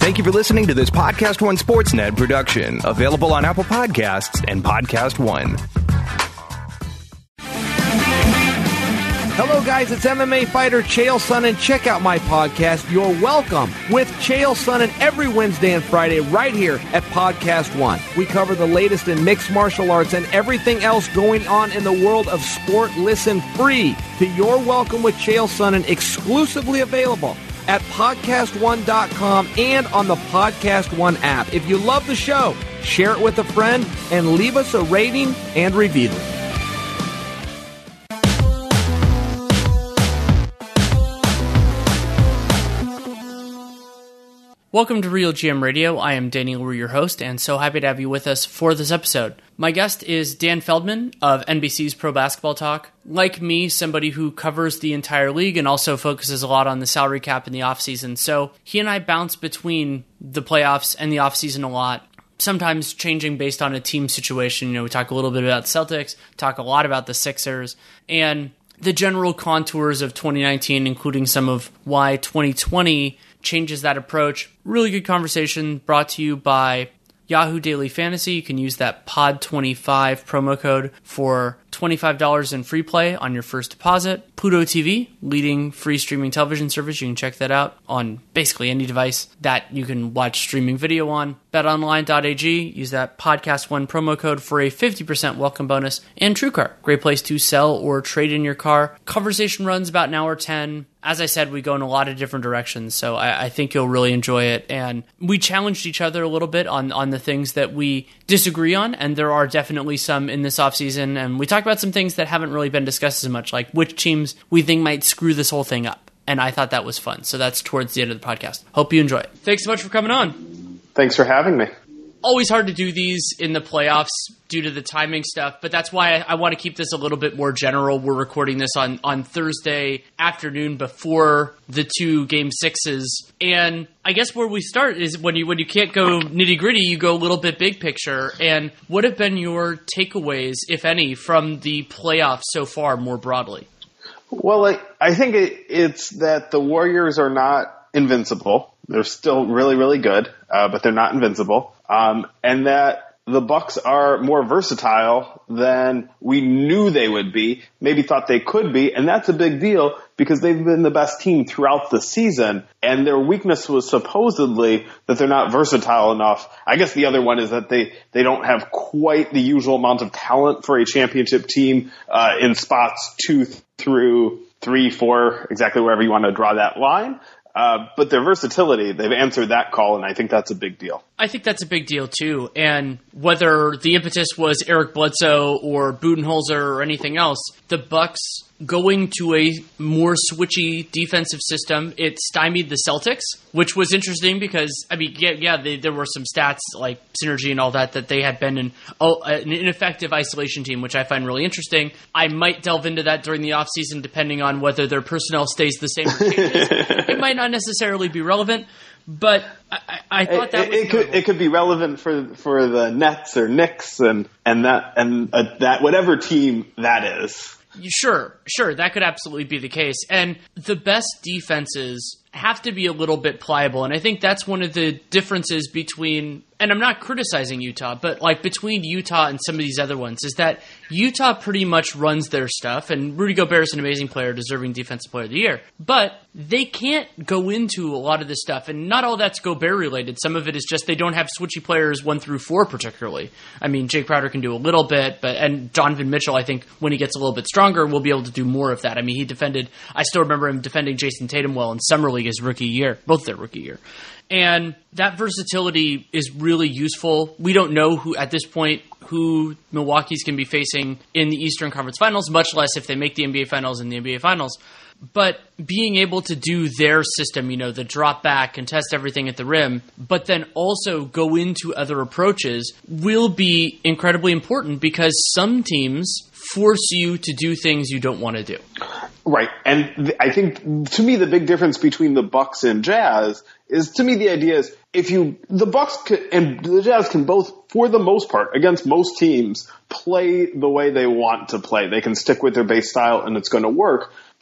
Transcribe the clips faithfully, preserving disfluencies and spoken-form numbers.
Thank you for listening to this Podcast One Sportsnet production, available on Apple Podcasts and Podcast One. Hello, guys. It's M M A fighter Chael Sonnen. Check out my podcast, You're Welcome, with Chael Sonnen every Wednesday and Friday right here at Podcast One. We cover the latest in mixed martial arts and everything else going on in the world of sport. Listen free to You're Welcome with Chael Sonnen, exclusively available at podcast one dot com and on the Podcast One app. If you love the show, share it with a friend and leave us a rating and review. Welcome to Real G M Radio. I am Danny LaRue, your host, and so happy to have you with us for this episode. My guest is Dan Feldman of N B C's Pro Basketball Talk. Like me, somebody who covers the entire league and also focuses a lot on the salary cap in the offseason. So he and I bounce between the playoffs and the offseason a lot, sometimes changing based on a team situation. You know, we talk a little bit about Celtics, talk a lot about the Sixers, and the general contours of twenty nineteen, including some of why twenty twenty changes that approach. Really good conversation brought to you by Yahoo Daily Fantasy. You can use that pod twenty-five promo code for twenty-five dollars in free play on your first deposit. Pluto T V, leading free streaming television service. You can check that out on basically any device that you can watch streaming video on. bet online dot a g, use that podcast one promo code for a fifty percent welcome bonus. And TrueCar, great place to sell or trade in your car. Conversation runs about an hour ten. As I said, we go in a lot of different directions, so I, I think you'll really enjoy it. And we challenged each other a little bit on, on the things that we disagree on, and there are definitely some in this offseason. And we talked about some things that haven't really been discussed as much, like which teams we think might screw this whole thing up. And I thought that was fun. So that's towards the end of the podcast. Hope you enjoy it. Thanks so much for coming on. Thanks for having me. Always hard to do these in the playoffs due to the timing stuff, but that's why I, I want to keep this a little bit more general. We're recording this on, on Thursday afternoon before the two game sixes. And I guess where we start is when you when you can't go nitty gritty, you go a little bit big picture. And what have been your takeaways, if any, from the playoffs so far more broadly? Well, I, I think it, it's that the Warriors are not invincible. They're still really, really good, uh, but they're not invincible. Um, and that the Bucks are more versatile than we knew they would be, maybe thought they could be, and that's a big deal because they've been the best team throughout the season, and their weakness was supposedly that they're not versatile enough. I guess the other one is that they, they don't have quite the usual amount of talent for a championship team uh, in spots two through three, four, exactly wherever you want to draw that line. Uh, but their versatility, they've answered that call, and I think that's a big deal. I think that's a big deal, too. And whether the impetus was Eric Bledsoe or Budenholzer or anything else, the Bucks going to a more switchy defensive system, it stymied the Celtics, which was interesting because, I mean, yeah, yeah they, there were some stats like synergy and all that, that they had been an, oh, an ineffective isolation team, which I find really interesting. I might delve into that during the offseason, depending on whether their personnel stays the same or changes. It might not necessarily be relevant, but I, I thought that it, was it could it could be relevant for for the Nets or Knicks and and that and uh, that whatever team that is. Sure, sure, that could absolutely be the case. And the best defenses have to be a little bit pliable, and I think that's one of the differences between, and I'm not criticizing Utah, but like between Utah and some of these other ones, is that Utah pretty much runs their stuff, and Rudy Gobert is an amazing player, deserving Defensive Player of the Year, but they can't go into a lot of this stuff, and not all that's Gobert-related. Some of it is just they don't have switchy players one through four particularly. I mean, Jake Crowder can do a little bit, but and Donovan Mitchell, I think, when he gets a little bit stronger, will be able to do more of that. I mean, he defended, I still remember him defending Jason Tatum well in Summer League his rookie year, both their rookie year. And that versatility is really useful. We don't know who at this point who Milwaukee's going to be facing in the Eastern Conference Finals, much less if they make the N B A Finals and the N B A Finals. But being able to do their system, you know, the drop back, contest everything at the rim, but then also go into other approaches will be incredibly important because some teams force you to do things you don't want to do. Right. And th- I think, to me, the big difference between the Bucks and Jazz is, to me, the idea is if you, the Bucks can, and the Jazz can both, for the most part, against most teams, play the way they want to play. They can stick with their base style and it's going to work. But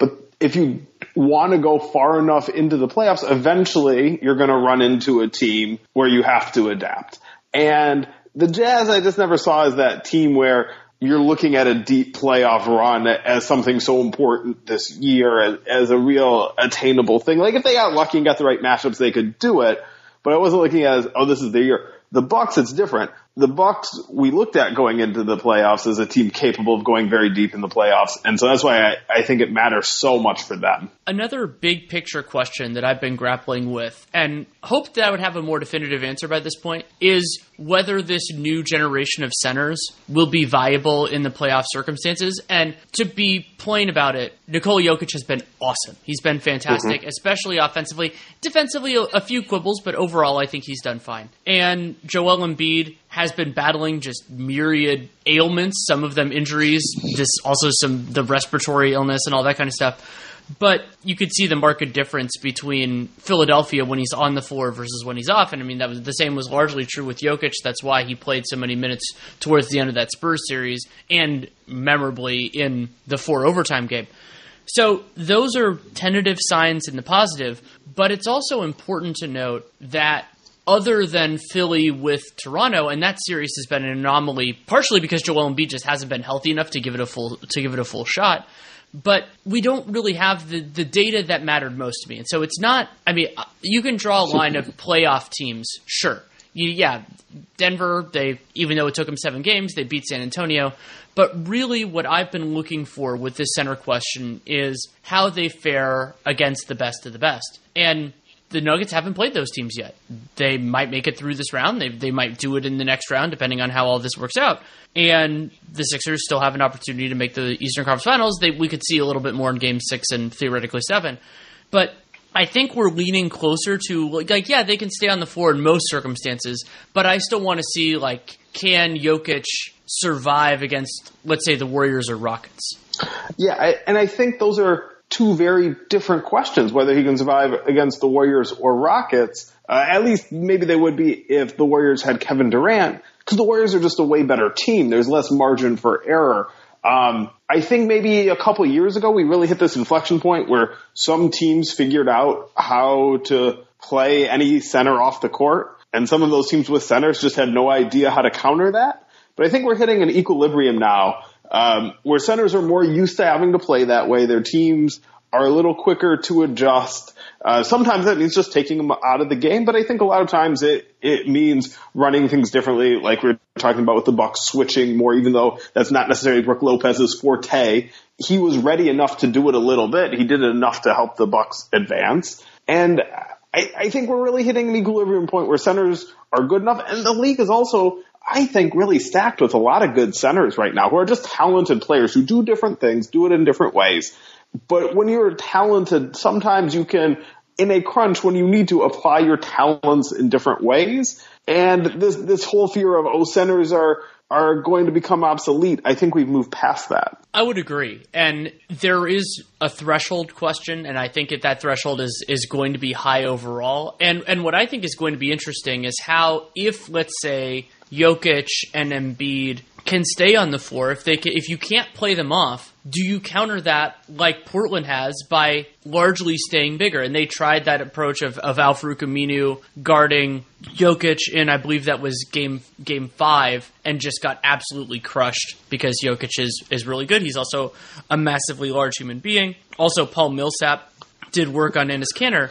if you want to go far enough into the playoffs, eventually you're going to run into a team where you have to adapt. And the Jazz, I just never saw as that team where you're looking at a deep playoff run as something so important this year, as, as a real attainable thing. Like if they got lucky and got the right matchups, they could do it. But I wasn't looking at it as, oh, this is the year. The Bucks, it's different. The Bucks, we looked at going into the playoffs as a team capable of going very deep in the playoffs. And so that's why I, I think it matters so much for them. Another big picture question that I've been grappling with, and hoped that I would have a more definitive answer by this point, is whether this new generation of centers will be viable in the playoff circumstances. And to be plain about it, Nikola Jokic has been awesome. He's been fantastic, mm-hmm. especially offensively. Defensively, a, a few quibbles, but overall I think he's done fine. And Joel Embiid has been battling just myriad ailments, some of them injuries, just also some the respiratory illness and all that kind of stuff. But you could see the marked difference between Philadelphia when he's on the floor versus when he's off. And I mean, that was the same was largely true with Jokic. That's why he played so many minutes towards the end of that Spurs series and memorably in the four overtime game. So those are tentative signs in the positive, but it's also important to note that other than Philly with Toronto, and that series has been an anomaly, partially because Joel Embiid just hasn't been healthy enough to give it a full to give it a full shot. But we don't really have the, the data that mattered most to me. And so it's not – I mean, you can draw a line of playoff teams, sure. You, yeah, Denver, they even though it took them seven games, they beat San Antonio. But really what I've been looking for with this center question is how they fare against the best of the best. And – the Nuggets haven't played those teams yet. They might make it through this round. They they might do it in the next round, depending on how all this works out. And the Sixers still have an opportunity to make the Eastern Conference Finals. They, we could see a little bit more in Game six and theoretically seven. But I think we're leaning closer to, like, yeah, they can stay on the floor in most circumstances, but I still want to see, like, can Jokic survive against, let's say, the Warriors or Rockets? Yeah, I, and I think those are two very different questions, whether he can survive against the Warriors or Rockets. Uh, at least maybe they would be if the Warriors had Kevin Durant, because the Warriors are just a way better team. There's less margin for error. Um, I think maybe a couple years ago we really hit this inflection point where some teams figured out how to play any center off the court, and some of those teams with centers just had no idea how to counter that. But I think we're hitting an equilibrium now, Um, where centers are more used to having to play that way. Their teams are a little quicker to adjust. Uh, sometimes that means just taking them out of the game, but I think a lot of times it, it means running things differently, like we were talking about with the Bucks switching more, even though that's not necessarily Brook Lopez's forte. He was ready enough to do it a little bit. He did it enough to help the Bucks advance. And I, I think we're really hitting an equilibrium point where centers are good enough, and the league is also, I think, really stacked with a lot of good centers right now who are just talented players who do different things, do it in different ways. But when you're talented, sometimes you can, in a crunch, when you need to apply your talents in different ways. And this this whole fear of, oh, centers are are going to become obsolete, I think we've moved past that. I would agree. And there is a threshold question, and I think that that threshold is, is going to be high overall. And and what I think is going to be interesting is how, if, let's say, Jokic and Embiid can stay on the floor, if they can, if you can't play them off, do you counter that like Portland has by largely staying bigger? And they tried that approach of, of Al-Farouq Aminu guarding Jokic in, I believe that was game game five, and just got absolutely crushed because Jokic is, is really good. He's also a massively large human being. Also, Paul Millsap did work on Enes Kanter.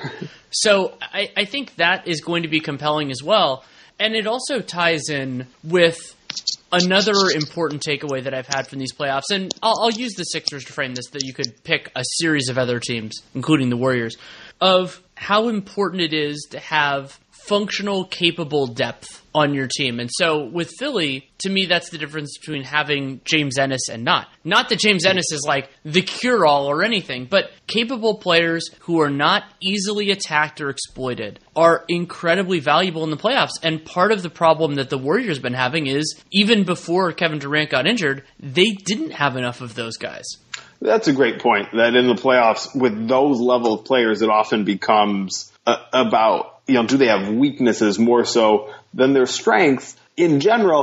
So I, I think that is going to be compelling as well. And it also ties in with another important takeaway that I've had from these playoffs, and I'll, I'll use the Sixers to frame this, that you could pick a series of other teams, including the Warriors, of how important it is to have functional, capable depth on your team. And so with Philly, to me, that's the difference between having James Ennis and not. Not that James Ennis is like the cure-all or anything, but capable players who are not easily attacked or exploited are incredibly valuable in the playoffs. And part of the problem that the Warriors have been having is, even before Kevin Durant got injured, they didn't have enough of those guys. That's a great point, that in the playoffs, with those level of players, it often becomes uh, about, you know, do they have weaknesses more so than their strengths in general?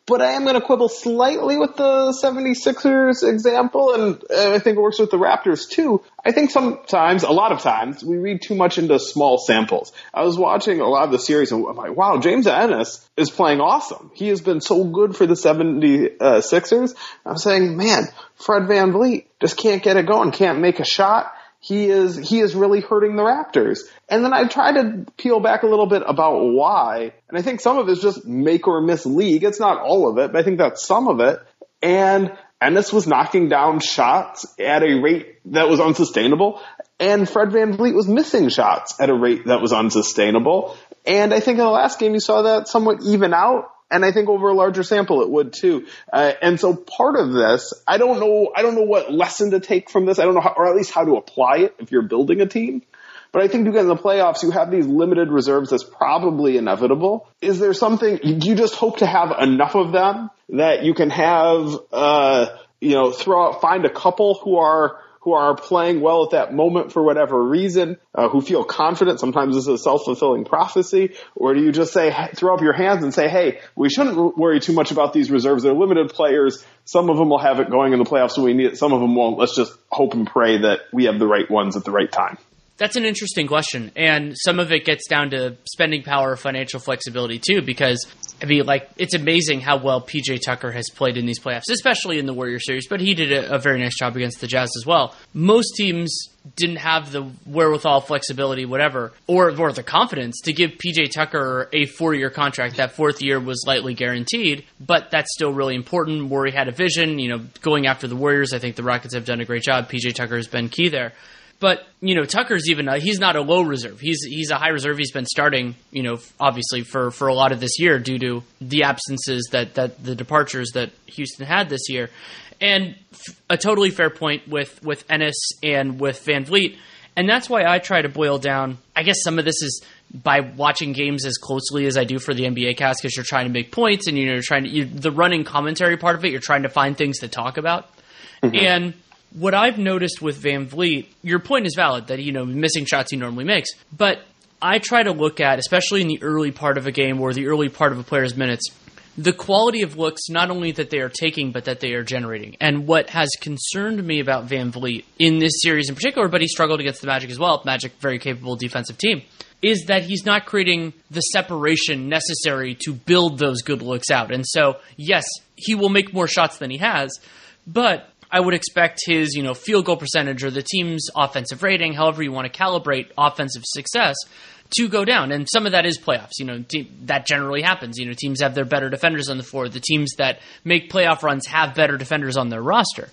But I am going to quibble slightly with the seventy-sixers example, and I think it works with the Raptors too. I think sometimes, a lot of times, we read too much into small samples. I was watching a lot of the series, and I'm like, wow, James Ennis is playing awesome. He has been so good for the seventy-sixers. I'm saying, man, Fred VanVleet just can't get it going, can't make a shot. He is he is really hurting the Raptors. And then I tried to peel back a little bit about why, and I think some of it is just make or miss league. It's not all of it, but I think that's some of it. And Ennis was knocking down shots at a rate that was unsustainable, and Fred VanVleet was missing shots at a rate that was unsustainable. And I think in the last game you saw that somewhat even out. And I think over a larger sample it would too. Uh, and so part of this, I don't know, I don't know what lesson to take from this. I don't know how, or at least how to apply it if you're building a team. But I think to get in the playoffs, you have these limited reserves that's probably inevitable. Is there something, do you just hope to have enough of them that you can have, uh, you know, throw out, find a couple who are, who are playing well at that moment for whatever reason, uh, who feel confident? Sometimes this is a self-fulfilling prophecy. Or do you just say, throw up your hands and say, hey, we shouldn't worry too much about these reserves. They're limited players. Some of them will have it going in the playoffs when we need it. Some of them won't. Let's just hope and pray that we have the right ones at the right time. That's an interesting question, and some of it gets down to spending power, financial flexibility too, because, I mean, like, it's amazing how well P J Tucker has played in these playoffs, especially in the Warriors series, but he did a, a very nice job against the Jazz as well. Most teams didn't have the wherewithal, flexibility, whatever, or, or the confidence to give P J Tucker a four-year contract. That fourth year was lightly guaranteed, but that's still really important. Morey had a vision, you know, going after the Warriors. I think the Rockets have done a great job. P J Tucker has been key there. But, you know, Tucker's even, a, he's not a low reserve. He's he's a high reserve. He's been starting, you know, obviously for, for a lot of this year due to the absences that, that the departures that Houston had this year. And a totally fair point with, with Ennis and with VanVleet. And that's why I try to boil down, I guess some of this is by watching games as closely as I do for the N B A cast, because you're trying to make points and, you know, you're trying to, you, the running commentary part of it, you're trying to find things to talk about. Mm-hmm. And what I've noticed with VanVleet, your point is valid that, you know, missing shots he normally makes, but I try to look at, especially in the early part of a game or the early part of a player's minutes, the quality of looks not only that they are taking, but that they are generating. And what has concerned me about VanVleet in this series in particular, but he struggled against the Magic as well, Magic, very capable defensive team, is that he's not creating the separation necessary to build those good looks out. And so, yes, he will make more shots than he has, but I would expect his, you know, field goal percentage or the team's offensive rating, however you want to calibrate offensive success, to go down. And some of that is playoffs. You know, te- that generally happens. You know, teams have their better defenders on the floor. The teams that make playoff runs have better defenders on their roster.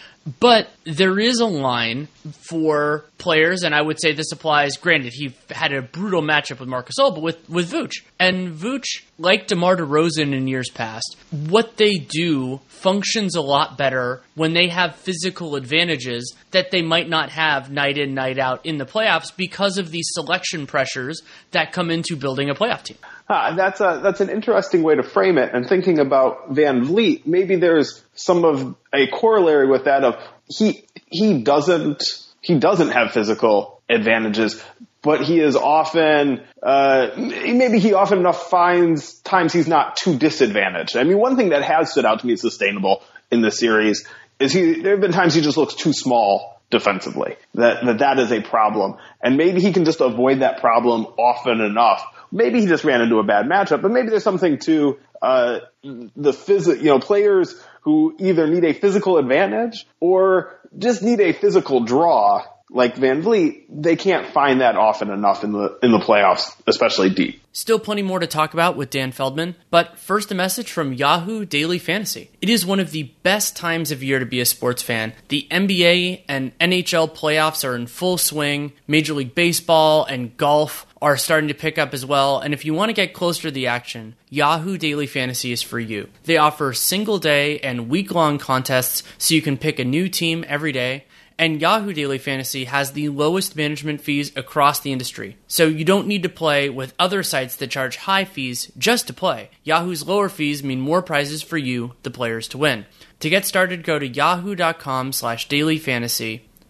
But there is a line for players, and I would say this applies, granted, he had a brutal matchup with Marc Gasol, but with, with Vooch. And Vooch, like DeMar DeRozan in years past, what they do functions a lot better when they have physical advantages that they might not have night in, night out in the playoffs because of these selection pressures that come into building a playoff team. Uh, that's a, that's an interesting way to frame it. And thinking about VanVleet, maybe there's some of a corollary with that of he he doesn't he doesn't have physical advantages, but he is often uh, maybe he often enough finds times he's not too disadvantaged. I mean, one thing that has stood out to me as sustainable in the series is he there have been times he just looks too small defensively. That that that is a problem, and maybe he can just avoid that problem often enough. Maybe he just ran into a bad matchup, but maybe there's something to uh, the phys- you know, players who either need a physical advantage or just need a physical draw, like VanVleet. They can't find that often enough in the in the playoffs, especially deep. Still plenty more to talk about with Dan Feldman, but first a message from Yahoo Daily Fantasy. It is one of the best times of year to be a sports fan. The N B A and N H L playoffs are in full swing. Major League Baseball and golf are starting to pick up as well, and if you want to get closer to the action, Yahoo Daily Fantasy is for you. They offer single-day and week-long contests so you can pick a new team every day, and Yahoo Daily Fantasy has the lowest management fees across the industry. So you don't need to play with other sites that charge high fees just to play. Yahoo's lower fees mean more prizes for you, the players, to win. To get started, go to yahoo.com slash daily fantasy.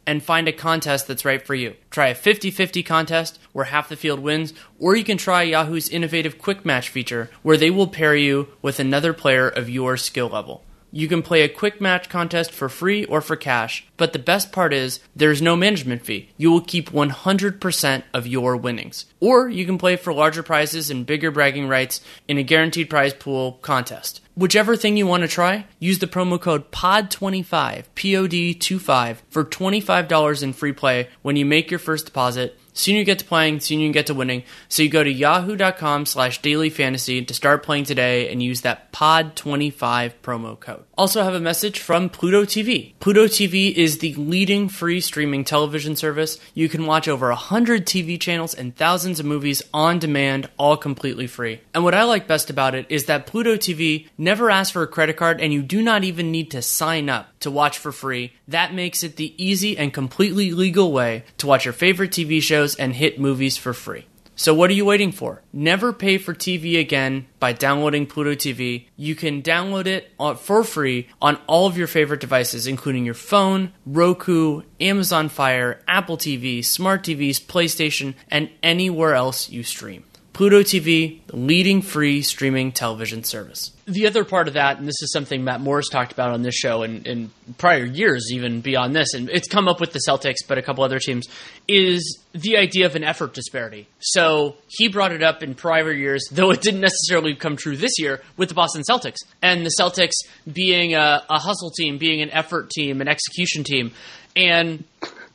and find a contest that's right for you. Try a fifty-fifty contest where half the field wins, or you can try Yahoo's innovative quick match feature where they will pair you with another player of your skill level. You can play a quick match contest for free or for cash, but the best part is there's no management fee. You will keep one hundred percent of your winnings. Or you can play for larger prizes and bigger bragging rights in a guaranteed prize pool contest. Whichever thing you want to try, use the promo code P O D twenty-five, P O D twenty-five, for twenty-five dollars in free play when you make your first deposit. Soon you get to playing, soon you get to winning. So you go to yahoo.com slash daily fantasy to start playing today and use that P O D twenty-five promo code. Also have a message from Pluto T V. Pluto T V is the leading free streaming television service. You can watch over one hundred T V channels and thousands of movies on demand, all completely free. And what I like best about it is that Pluto T V never asks for a credit card, and you do not even need to sign up to watch for free. That makes it the easy and completely legal way to watch your favorite T V shows and hit movies for free. So what are you waiting for? Never pay for T V again by downloading Pluto T V. You can download it for free on all of your favorite devices, including your phone, Roku, Amazon Fire, Apple T V, Smart T Vs, PlayStation, and anywhere else you stream. Pluto T V, the leading free streaming television service. The other part of that, and this is something Matt Moore's talked about on this show and in prior years, even beyond this, and it's come up with the Celtics, but a couple other teams, is the idea of an effort disparity. So he brought it up in prior years, though it didn't necessarily come true this year, with the Boston Celtics. And the Celtics being a, a hustle team, being an effort team, an execution team. And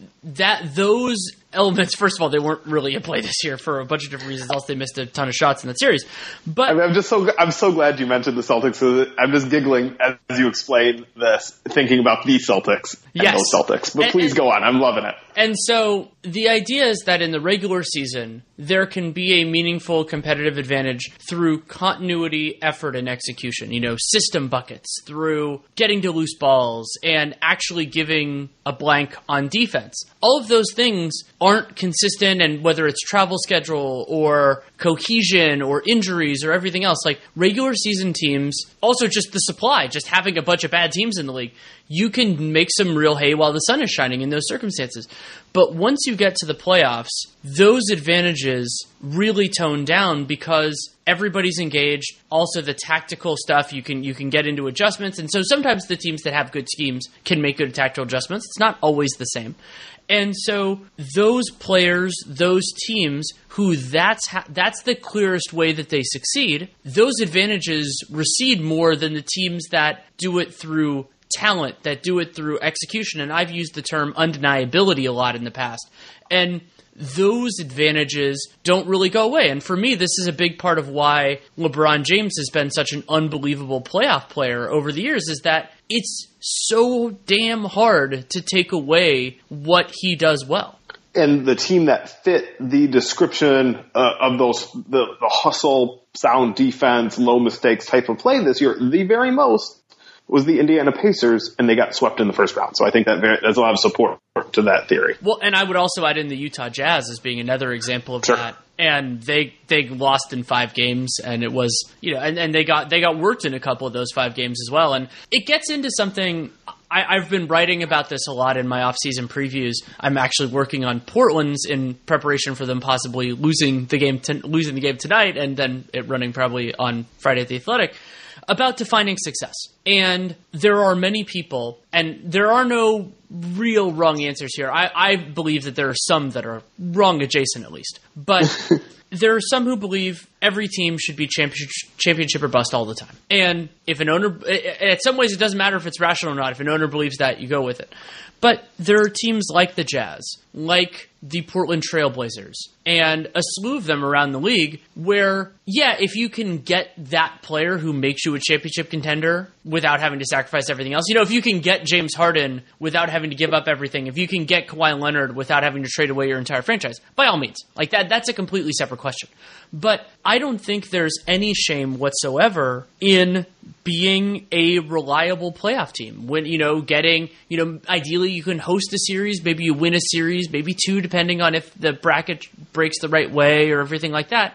that those elements, first of all, they weren't really in play this year for a bunch of different reasons. Also, they missed a ton of shots in that series. But I mean, I'm just so I'm so glad you mentioned the Celtics. So I'm just giggling as you explain this, thinking about the Celtics and yes. those Celtics. But and, please and, go on. I'm loving it. And so the idea is that in the regular season, there can be a meaningful competitive advantage through continuity, effort, and execution. You know, system buckets, through getting to loose balls, and actually giving a blank on defense. All of those things aren't consistent, and whether it's travel schedule or cohesion or injuries or everything else, like regular season teams, also just the supply, just having a bunch of bad teams in the league, you can make some real hay while the sun is shining in those circumstances. But once you get to the playoffs, those advantages really tone down because everybody's engaged. Also, the tactical stuff, you can you can get into adjustments. And so sometimes the teams that have good schemes can make good tactical adjustments. It's not always the same. And so those players, those teams who that's ha- that's the clearest way that they succeed, those advantages recede more than the teams that do it through talent, that do it through execution. And I've used the term undeniability a lot in the past. And those advantages don't really go away. And for me, this is a big part of why LeBron James has been such an unbelievable playoff player over the years, is that it's so damn hard to take away what he does well. And the team that fit the description uh, of those, the, the hustle, sound defense, low mistakes type of play this year, the very most, was the Indiana Pacers, and they got swept in the first round. So I think that very, there's a lot of support to that theory. Well, and I would also add in the Utah Jazz as being another example of sure. that. And they they lost in five games, and it was, you know, and, and they got they got worked in a couple of those five games as well. And it gets into something. I, I've been writing about this a lot in my off-season previews. I'm actually working on Portland's in preparation for them possibly losing the game to, losing the game tonight, and then it running probably on Friday at the Athletic, about defining success. And there are many people, and there are no real wrong answers here. I, I believe that there are some that are wrong adjacent, at least. But there are some who believe every team should be championship, championship or bust all the time. And if an owner, in some ways it doesn't matter if it's rational or not. If an owner believes that, you go with it. But there are teams like the Jazz, like the Portland Trailblazers, and a slew of them around the league where, yeah, if you can get that player who makes you a championship contender without having to sacrifice everything else, you know, if you can get James Harden without having to give up everything, if you can get Kawhi Leonard without having to trade away your entire franchise, by all means. Like that, that's a completely separate question. But I don't think there's any shame whatsoever in being a reliable playoff team. When, you know, getting, you know, ideally you can host a series, maybe you win a series, maybe two, depending on if the bracket breaks the right way or everything like that.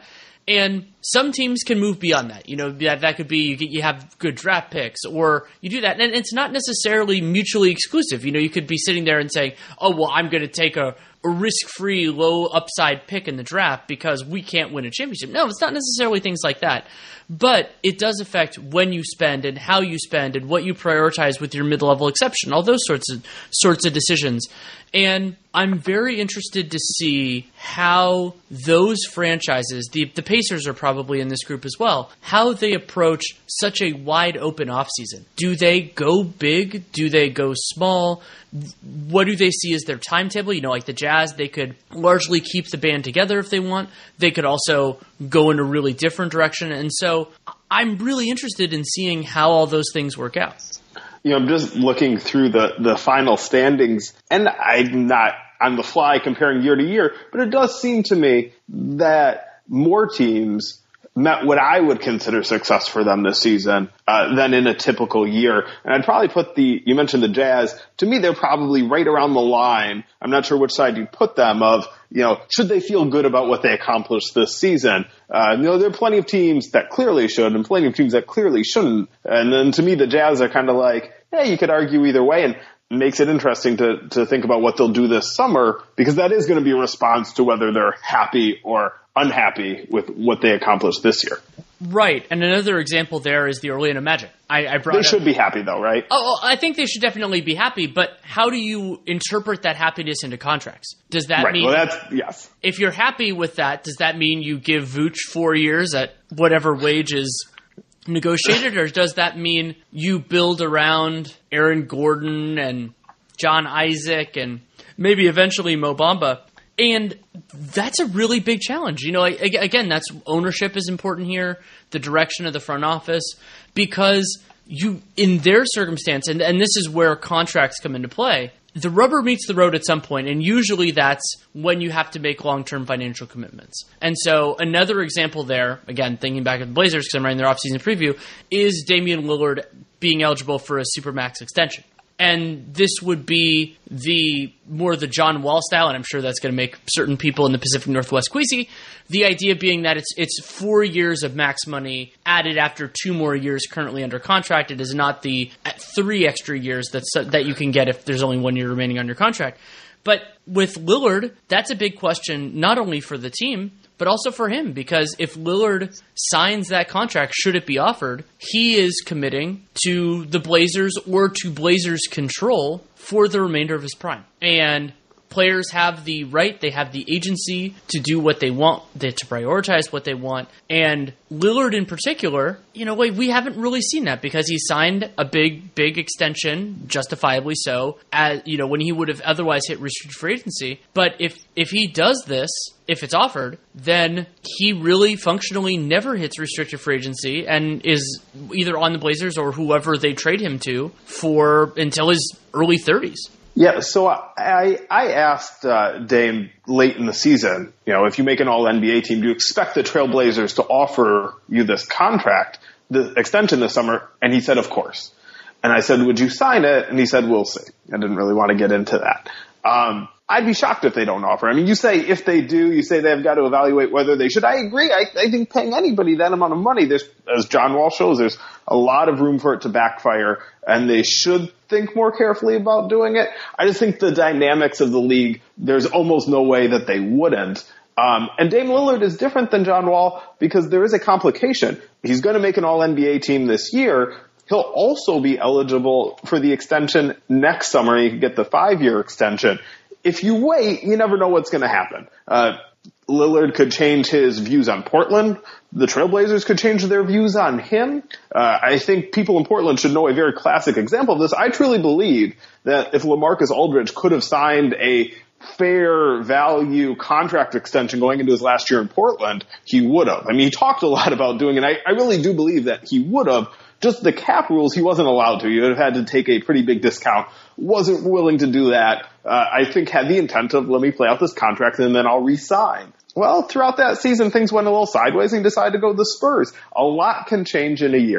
And some teams can move beyond that. You know, that, that could be you, get, you have good draft picks, or you do that. And it's not necessarily mutually exclusive. You know, you could be sitting there and saying, oh, well, I'm going to take a, a risk-free, low-upside pick in the draft because we can't win a championship. No, it's not necessarily things like that. But it does affect when you spend and how you spend and what you prioritize with your mid-level exception, all those sorts of sorts of decisions. And I'm very interested to see how those franchises, the, the Pacers are probably in this group as well, how they approach such a wide-open offseason. Do they go big? Do they go small? What do they see as their timetable? You know, like the Jazz, they could largely keep the band together if they want. They could also go in a really different direction. And so I'm really interested in seeing how all those things work out. You know, I'm just looking through the, the final standings, and I'm not on the fly comparing year to year, but it does seem to me that more teams met what I would consider success for them this season uh, than in a typical year. And I'd probably put the, you mentioned the Jazz, to me they're probably right around the line. I'm not sure which side you put them of, you know, should they feel good about what they accomplished this season? Uh, you know, there are plenty of teams that clearly should and plenty of teams that clearly shouldn't. And then to me the Jazz are kind of like, hey, you could argue either way, and makes it interesting to, to think about what they'll do this summer, because that is going to be a response to whether they're happy or unhappy with what they accomplished this year. Right. And another example there is the Orlando Magic. I, I brought They up, should be happy though, right? Oh, I think they should definitely be happy, but how do you interpret that happiness into contracts? Does that right. mean... Well, that's, yes. If you're happy with that, does that mean you give Vooch four years at whatever wage is negotiated, or does that mean you build around Aaron Gordon and John Isaac and maybe eventually Mo Bamba? And that's a really big challenge. You know, again, that's ownership is important here, the direction of the front office, because you, in their circumstance, and, and this is where contracts come into play, the rubber meets the road at some point, and usually that's when you have to make long-term financial commitments. And so another example there, again, thinking back at the Blazers because I'm writing their offseason preview, is Damian Lillard being eligible for a Supermax extension. And this would be the more the John Wall style, and I'm sure that's going to make certain people in the Pacific Northwest queasy. The idea being that it's it's four years of max money added after two more years currently under contract. It is not the three extra years that's, that you can get if there's only one year remaining on your contract. But with Lillard, that's a big question not only for the team, but also for him, because if Lillard signs that contract, should it be offered, he is committing to the Blazers or to Blazers control for the remainder of his prime. And players have the right, they have the agency to do what they want, to prioritize what they want. And Lillard in particular, you know, we haven't really seen that because he signed a big, big extension, justifiably so, as, you know, when he would have otherwise hit restricted free agency. But if, if he does this, if it's offered, then he really functionally never hits restricted free agency and is either on the Blazers or whoever they trade him to for until his early thirties. Yeah, so I I asked uh, Dame late in the season, you know, if you make an all N B A team, do you expect the Trailblazers to offer you this contract, the extension this summer? And he said, of course. And I said, would you sign it? And he said, we'll see. I didn't really want to get into that. Um, I'd be shocked if they don't offer. I mean, you say if they do, you say they've got to evaluate whether they should. I agree. I, I think paying anybody that amount of money, there's, as John Wall shows, there's a lot of room for it to backfire, and they should think more carefully about doing it. I just think the dynamics of the league, there's almost no way that they wouldn't. Um, and Dame Lillard is different than John Wall because there is a complication. He's going to make an all N B A team this year. He'll also be eligible for the extension next summer. He can get the five-year extension. If you wait, you never know what's going to happen. Uh, Lillard could change his views on Portland. The Trailblazers could change their views on him. Uh, I think people in Portland should know a very classic example of this. I truly believe that if LaMarcus Aldridge could have signed a fair value contract extension going into his last year in Portland, he would have. I mean, he talked a lot about doing it. I, I really do believe that he would have. Just the cap rules, he wasn't allowed to. He would have had to take a pretty big discount. Wasn't willing to do that. Uh, I think had the intent of, let me play out this contract and then I'll re-sign. Well, throughout that season, things went a little sideways and he decided to go to the Spurs. A lot can change in a year.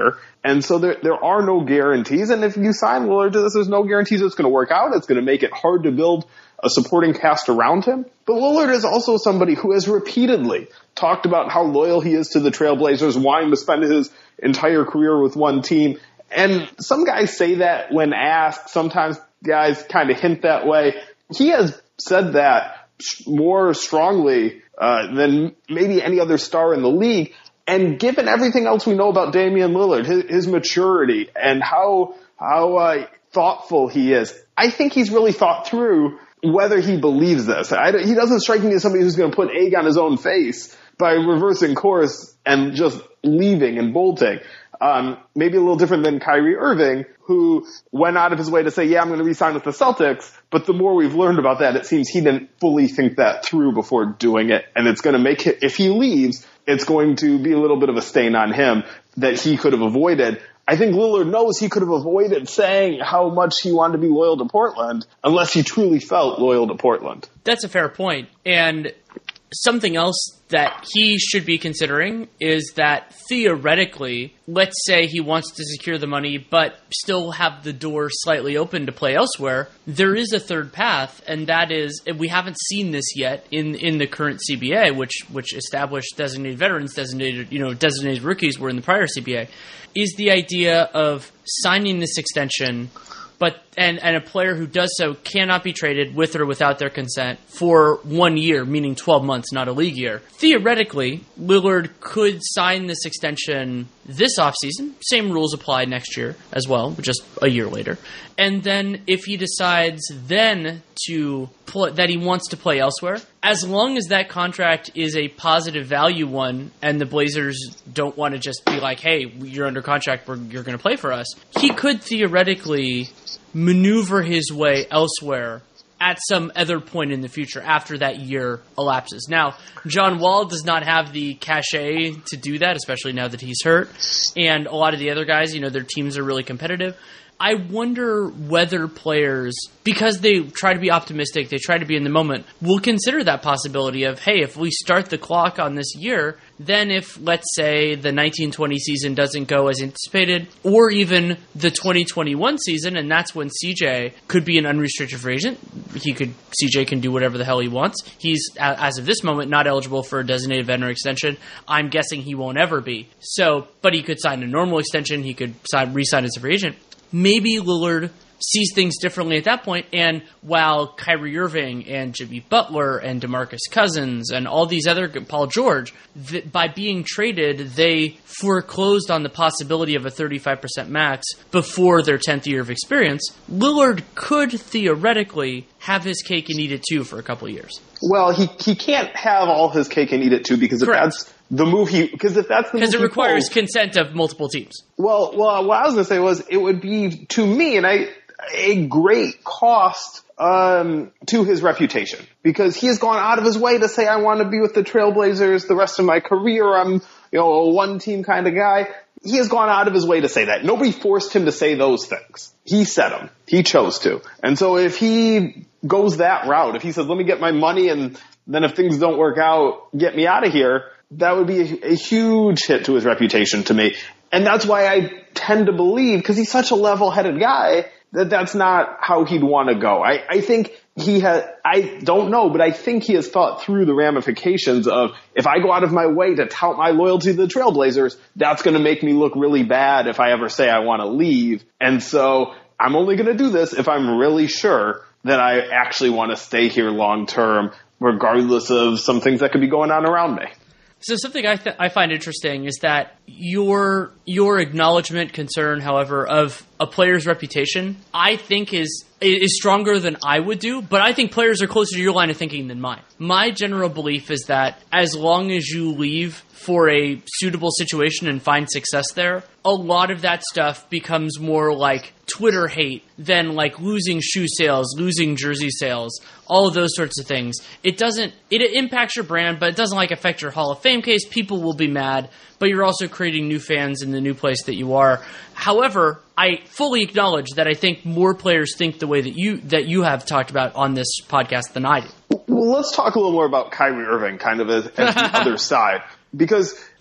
And so there there are no guarantees. And if you sign Lillard to this, there's no guarantees it's going to work out. It's going to make it hard to build a supporting cast around him. But Lillard is also somebody who has repeatedly talked about how loyal he is to the Trailblazers, wanting to spend his entire career with one team. And some guys say that when asked. Sometimes guys kind of hint that way. He has said that more strongly uh, than maybe any other star in the league. And given everything else we know about Damian Lillard, his, his maturity and how how uh, thoughtful he is, I think he's really thought through whether he believes this. I, he doesn't strike me as somebody who's going to put egg on his own face by reversing course and just leaving and bolting. Um, maybe a little different than Kyrie Irving, who went out of his way to say, yeah, I'm going to re-sign with the Celtics. But the more we've learned about that, it seems he didn't fully think that through before doing it. And it's going to make it, if he leaves, it's going to be a little bit of a stain on him that he could have avoided. I think Lillard knows he could have avoided saying how much he wanted to be loyal to Portland unless he truly felt loyal to Portland. That's a fair point. And something else that he should be considering is that theoretically, let's say he wants to secure the money but still have the door slightly open to play elsewhere, there is a third path, and that is, and we haven't seen this yet in, in the current C B A, which which established designated veterans, designated, you know, designated rookies were in the prior C B A, is the idea of signing this extension, but and, and a player who does so cannot be traded with or without their consent for one year, meaning twelve months, not a league year. Theoretically, Lillard could sign this extension this offseason. Same rules apply next year as well, just a year later. And then if he decides then to pl- that he wants to play elsewhere, as long as that contract is a positive value one and the Blazers don't want to just be like, hey, you're under contract, we're, you're going to play for us, he could theoretically maneuver his way elsewhere at some other point in the future after that year elapses. Now, John Wall does not have the cachet to do that, especially now that he's hurt. And a lot of the other guys, you know, their teams are really competitive. I wonder whether players, because they try to be optimistic, they try to be in the moment, will consider that possibility of, hey, if we start the clock on this year, then if, let's say, the nineteen twenty season doesn't go as anticipated, or even the twenty twenty-one season, and that's when C J could be an unrestricted free agent. He could, C J can do whatever the hell he wants. He's, as of this moment, not eligible for a designated veteran extension. I'm guessing he won't ever be. So, but he could sign a normal extension. He could sign, re-sign as a free agent. Maybe Lillard sees things differently at that point, and while Kyrie Irving and Jimmy Butler and DeMarcus Cousins and all these other, Paul George, th- by being traded, they foreclosed on the possibility of a thirty-five percent max before their tenth year of experience. Lillard could theoretically have his cake and eat it too for a couple of years. Well, he he can't have all his cake and eat it too, because if Correct. that's the move he, because if that's the move because it he requires pulls, consent of multiple teams. Well, well, what I was going to say was it would be, to me, and I, a great cost um, to his reputation, because he has gone out of his way to say, I want to be with the Trailblazers the rest of my career. I'm, you know, a one-team kind of guy. He has gone out of his way to say that. Nobody forced him to say those things. He said them. He chose to. And so if he goes that route, if he says, let me get my money, and then if things don't work out, get me out of here, that would be a, a huge hit to his reputation to me. And that's why I tend to believe, because he's such a level-headed guy, that that's not how he'd want to go. I, I think he has, I don't know, but I think he has thought through the ramifications of, if I go out of my way to tout my loyalty to the Trailblazers, that's going to make me look really bad if I ever say I want to leave. And so I'm only going to do this if I'm really sure that I actually want to stay here long-term, regardless of some things that could be going on around me. So something I th- I find interesting is that your your acknowledgement, concern, however, of a player's reputation, I think is is stronger than I would do, but I think players are closer to your line of thinking than mine. My general belief is that as long as you leave for a suitable situation and find success there, a lot of that stuff becomes more like Twitter hate than like losing shoe sales, losing jersey sales, all of those sorts of things. It doesn't, it impacts your brand, but it doesn't like affect your Hall of Fame case. People will be mad, but you're also creating new fans in the new place that you are. However, I fully acknowledge that I think more players think the way that you that you have talked about on this podcast than I do. Well, let's talk a little more about Kyrie Irving, kind of as, as the other side, because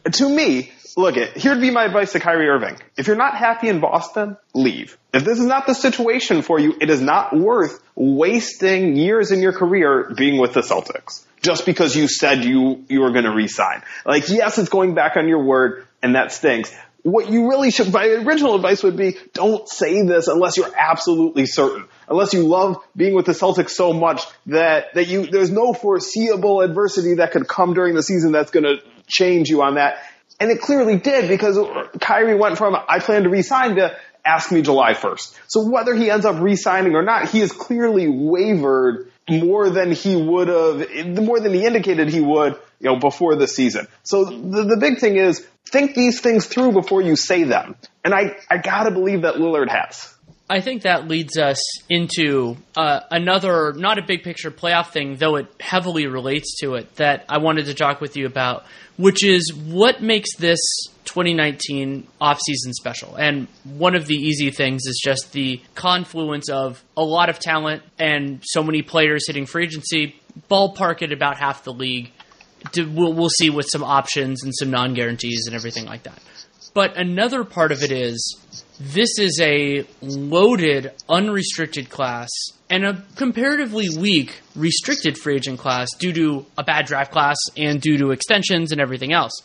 to me, look, it here'd be my advice to Kyrie Irving. If you're not happy in Boston, leave. If this is not the situation for you, it is not worth wasting years in your career being with the Celtics just because you said you, you were going to resign. Like, yes, it's going back on your word, and that stinks. What you really should, my original advice would be, don't say this unless you're absolutely certain. Unless you love being with the Celtics so much that, that you, there's no foreseeable adversity that could come during the season that's going to change you on that. And it clearly did, because Kyrie went from, I plan to resign, to ask me July first. So whether he ends up resigning or not, he has clearly wavered more than he would have, more than he indicated he would, you know, before the season. So the, the big thing is, think these things through before you say them. And I, I gotta believe that Lillard has. I think that leads us into uh, another, not a big picture playoff thing, though it heavily relates to it, that I wanted to talk with you about, which is what makes this twenty nineteen offseason special. And one of the easy things is just the confluence of a lot of talent and so many players hitting free agency, ballpark at about half the league. We'll, we'll see with some options and some non-guarantees and everything like that. But another part of it is, this is a loaded, unrestricted class and a comparatively weak, restricted free agent class due to a bad draft class and due to extensions and everything else.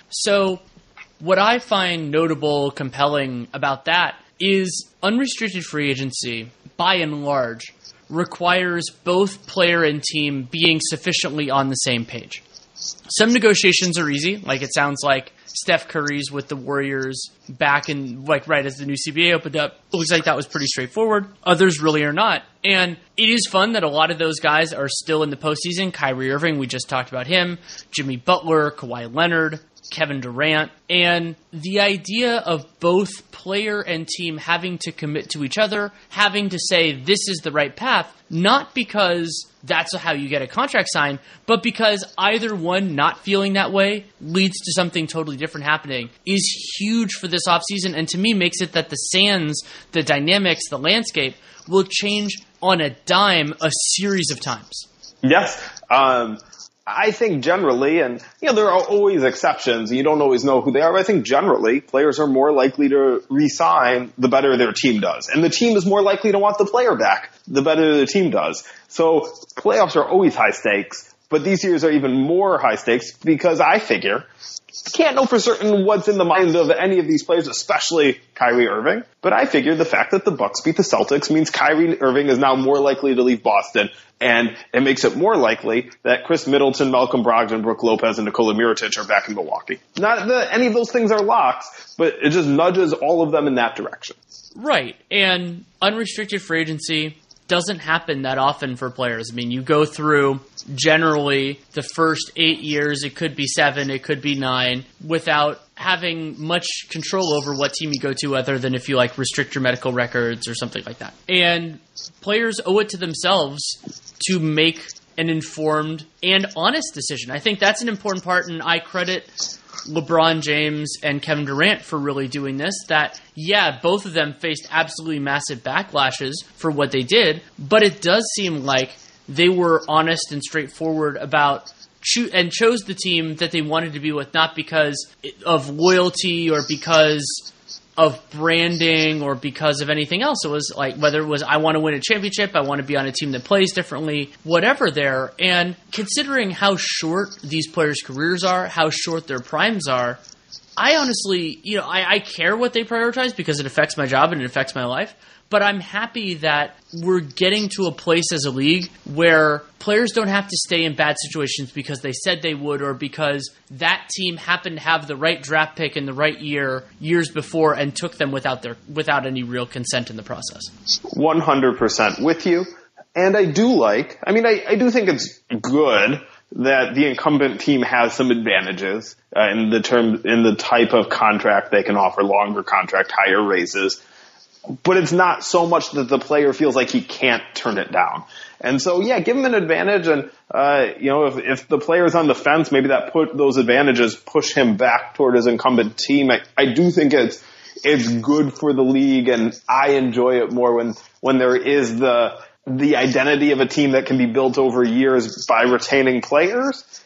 So what I find notable, compelling about that is unrestricted free agency, by and large, requires both player and team being sufficiently on the same page. Some negotiations are easy, like it sounds like Steph Curry's with the Warriors back in, like, right as the new C B A opened up. It looks like that was pretty straightforward. Others really are not. And it is fun that a lot of those guys are still in the postseason. Kyrie Irving, we just talked about him. Jimmy Butler, Kawhi Leonard, Kevin Durant. And the idea of both player and team having to commit to each other, having to say this is the right path, not because that's how you get a contract signed, but because either one not feeling that way leads to something totally different happening, is huge for this offseason, and to me makes it that the sands, the dynamics, the landscape will change on a dime a series of times. Yes. Um, I think generally, and you know, there are always exceptions, and you don't always know who they are, but I think generally players are more likely to re-sign the better their team does. And the team is more likely to want the player back the better the team does. So playoffs are always high stakes, but these years are even more high stakes because I figure, can't know for certain what's in the mind of any of these players, especially Kyrie Irving, but I figure the fact that the Bucks beat the Celtics means Kyrie Irving is now more likely to leave Boston, and it makes it more likely that Chris Middleton, Malcolm Brogdon, Brook Lopez, and Nikola Mirotic are back in Milwaukee. Not that any of those things are locks, but it just nudges all of them in that direction. Right, and unrestricted free agency doesn't happen that often for players. I mean, you go through generally the first eight years, it could be seven, it could be nine, without having much control over what team you go to other than if you like restrict your medical records or something like that. And players owe it to themselves to make an informed and honest decision. I think that's an important part, and I credit LeBron James and Kevin Durant for really doing this, that, yeah, both of them faced absolutely massive backlashes for what they did, but it does seem like they were honest and straightforward about cho- and chose the team that they wanted to be with, not because of loyalty or because of branding or because of anything else. It was like, whether it was, I want to win a championship, I want to be on a team that plays differently, whatever there. And considering how short these players' careers are, how short their primes are, I honestly, you know, I, I care what they prioritize because it affects my job and it affects my life. But I'm happy that we're getting to a place as a league where players don't have to stay in bad situations because they said they would or because that team happened to have the right draft pick in the right year years before and took them without their without any real consent in the process. one hundred percent with you. And I do like, I mean, I, I do think it's good that the incumbent team has some advantages uh, in the term, in the type of contract they can offer, longer contract, higher raises. But it's not so much that the player feels like he can't turn it down. And so, yeah, give him an advantage. And, uh, you know, if, if the player's on the fence, maybe that put those advantages push him back toward his incumbent team. I, I do think it's, it's good for the league, and I enjoy it more when, when there is the, the identity of a team that can be built over years by retaining players.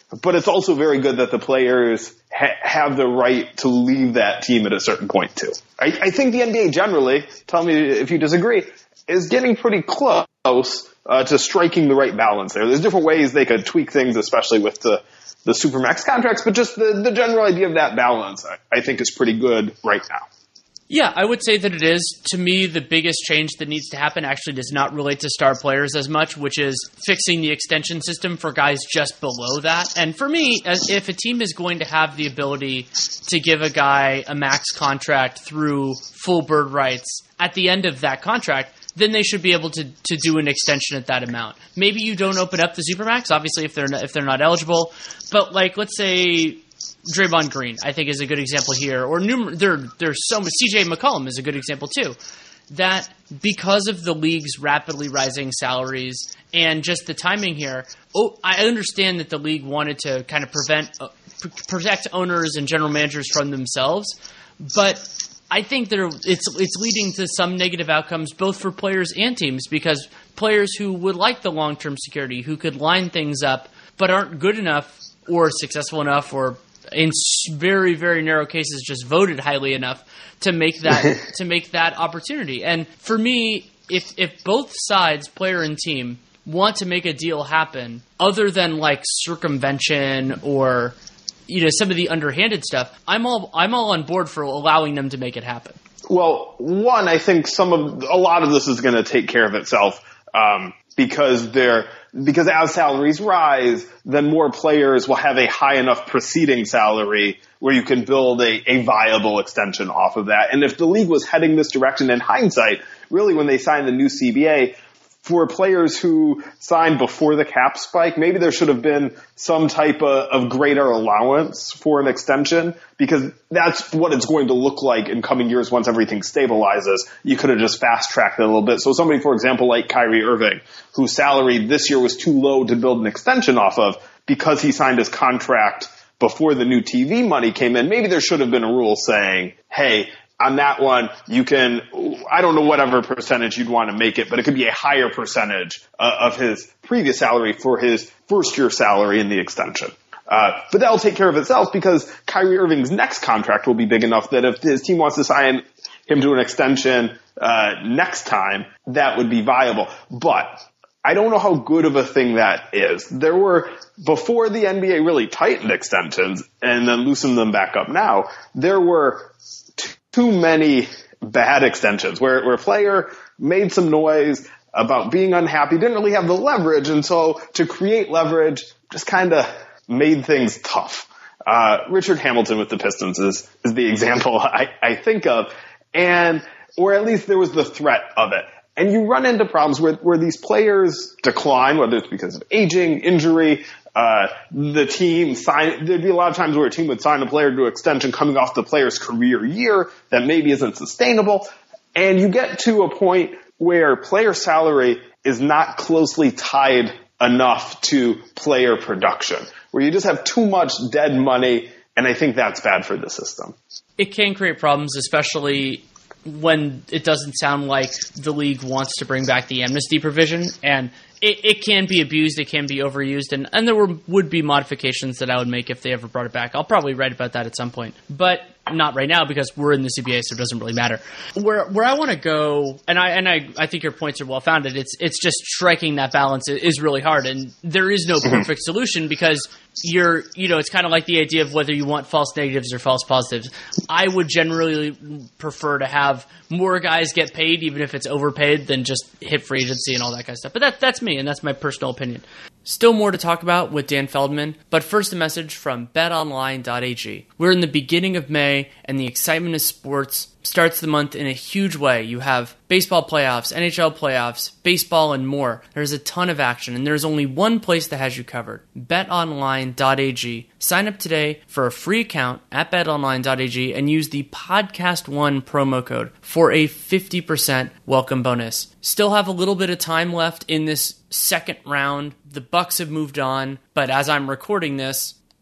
but it's also very good that the players ha- have the right to leave that team at a certain point too. I, I think the N B A generally, tell me if you disagree, is getting pretty close uh, to striking the right balance there. There's different ways they could tweak things, especially with the, the Supermax contracts, but just the, the general idea of that balance, I, I think is pretty good right now. Yeah, I would say that it is. To me, the biggest change that needs to happen actually does not relate to star players as much, which is fixing the extension system for guys just below that. And for me, as if a team is going to have the ability to give a guy a max contract through full bird rights at the end of that contract, then they should be able to, to do an extension at that amount. Maybe you don't open up the Supermax, obviously, if they're not, if they're not eligible. But, like, let's say Draymond Green, I think, is a good example here. Or numer- there, there's so much. C J McCollum is a good example, too. That because of the league's rapidly rising salaries and just the timing here, oh, I understand that the league wanted to kind of prevent uh, pr- protect owners and general managers from themselves, but I think there it's it's leading to some negative outcomes both for players and teams, because players who would like the long-term security, who could line things up, but aren't good enough or successful enough, or in very, very narrow cases just voted highly enough to make that to make that opportunity. And for me, if if both sides, player and team, want to make a deal happen, other than like circumvention or, you know, some of the underhanded stuff, I'm all I'm all on board for allowing them to make it happen. Well, one, I think some of a lot of this is going to take care of itself um, because they're because as salaries rise, then more players will have a high enough preceding salary where you can build a, a viable extension off of that. And if the league was heading this direction in hindsight, really when they signed the new C B A, for players who signed before the cap spike, maybe there should have been some type of, of greater allowance for an extension, because that's what it's going to look like in coming years once everything stabilizes. You could have just fast-tracked it a little bit. So somebody, for example, like Kyrie Irving, whose salary this year was too low to build an extension off of because he signed his contract before the new T V money came in, maybe there should have been a rule saying, hey, on that one, you can, I don't know whatever percentage you'd want to make it, but it could be a higher percentage uh, of his previous salary for his first year salary in the extension. Uh, but that'll take care of itself because Kyrie Irving's next contract will be big enough that if his team wants to sign him to an extension uh, next time, that would be viable. But I don't know how good of a thing that is. There were, before the N B A really tightened extensions and then loosened them back up now, there were too many bad extensions where, where a player made some noise about being unhappy, didn't really have the leverage, and so to create leverage just kind of made things tough. Uh, Richard Hamilton with the Pistons is, is the example I, I think of, and or at least there was the threat of it. And you run into problems where, where these players decline, whether it's because of aging, injury, uh, the team sign, there'd be a lot of times where a team would sign a player to an extension coming off the player's career year that maybe isn't sustainable. And you get to a point where player salary is not closely tied enough to player production, where you just have too much dead money. And I think that's bad for the system. It can create problems, especially when it doesn't sound like the league wants to bring back the amnesty provision, and it, it can be abused, it can be overused, and, and there were, would be modifications that I would make if they ever brought it back. I'll probably write about that at some point, but not right now because we're in the C B A, so it doesn't really matter. Where where I want to go, and I and I, I think your points are well founded. It's it's just striking that balance is really hard, and there is no perfect solution because you're you know it's kind of like the idea of whether you want false negatives or false positives. I would generally prefer to have more guys get paid, even if it's overpaid, than just hit free agency and all that kind of stuff. But that that's me, and that's my personal opinion. Still more to talk about with Dan Feldman, but first a message from bet online dot a g. We're in the beginning of May, and the excitement of sports starts the month in a huge way. You have baseball playoffs, N H L playoffs, baseball, and more. There's a ton of action, and there's only one place that has you covered, bet online dot a g. Sign up today for a free account at bet online dot a g and use the podcast one promo code for a fifty percent welcome bonus. Still have a little bit of time left in this second round. The Bucks have moved on, but as I'm recording this,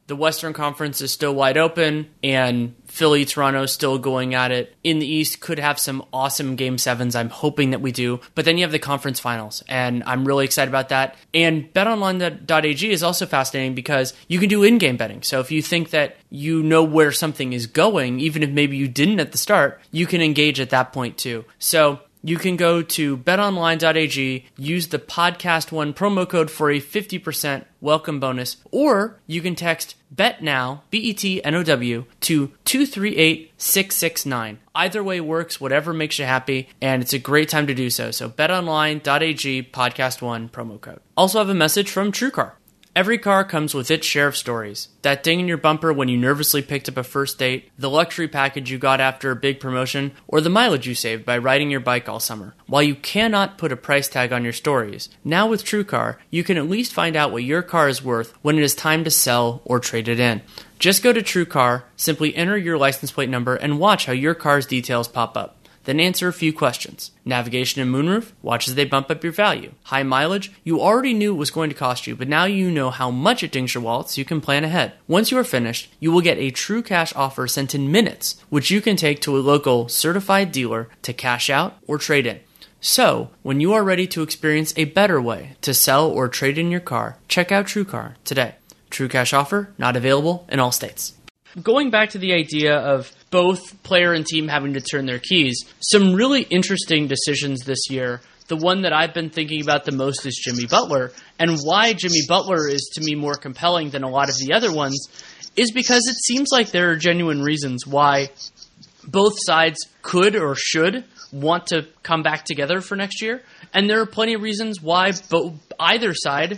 The Western Conference is still wide open, and Philly, Toronto still going at it. In the East, could have some awesome Game sevens. I'm hoping that we do. But then you have the conference finals, and I'm really excited about that. And bet online dot a g is also fascinating because you can do in-game betting. So if you think that you know where something is going, even if maybe you didn't at the start, you can engage at that point too. So you can go to bet online dot a g, use the podcast one promo code for a fifty percent welcome bonus, or you can text BETNOW, B E T N O W, to two three eight six six nine. Either way works, whatever makes you happy, and it's a great time to do so. So bet online dot a g, podcast one promo code. Also have a message from TrueCar. Every car comes with its share of stories. That ding in your bumper when you nervously picked up a first date, the luxury package you got after a big promotion, or the mileage you saved by riding your bike all summer. While you cannot put a price tag on your stories, now with TrueCar, you can at least find out what your car is worth when it is time to sell or trade it in. Just go to TrueCar, simply enter your license plate number, and watch how your car's details pop up. Then answer a few questions. Navigation and moonroof? Watch as they bump up your value. High mileage? You already knew it was going to cost you, but now you know how much it dings your wallet so you can plan ahead. Once you are finished, you will get a true cash offer sent in minutes, which you can take to a local certified dealer to cash out or trade in. So, when you are ready to experience a better way to sell or trade in your car, check out TrueCar today. True cash offer, not available in all states. Going back to the idea of both player and team having to turn their keys, some really interesting decisions this year. The one that I've been thinking about the most is Jimmy Butler, and why Jimmy Butler is to me more compelling than a lot of the other ones is because it seems like there are genuine reasons why both sides could or should want to come back together for next year, and there are plenty of reasons why both, either side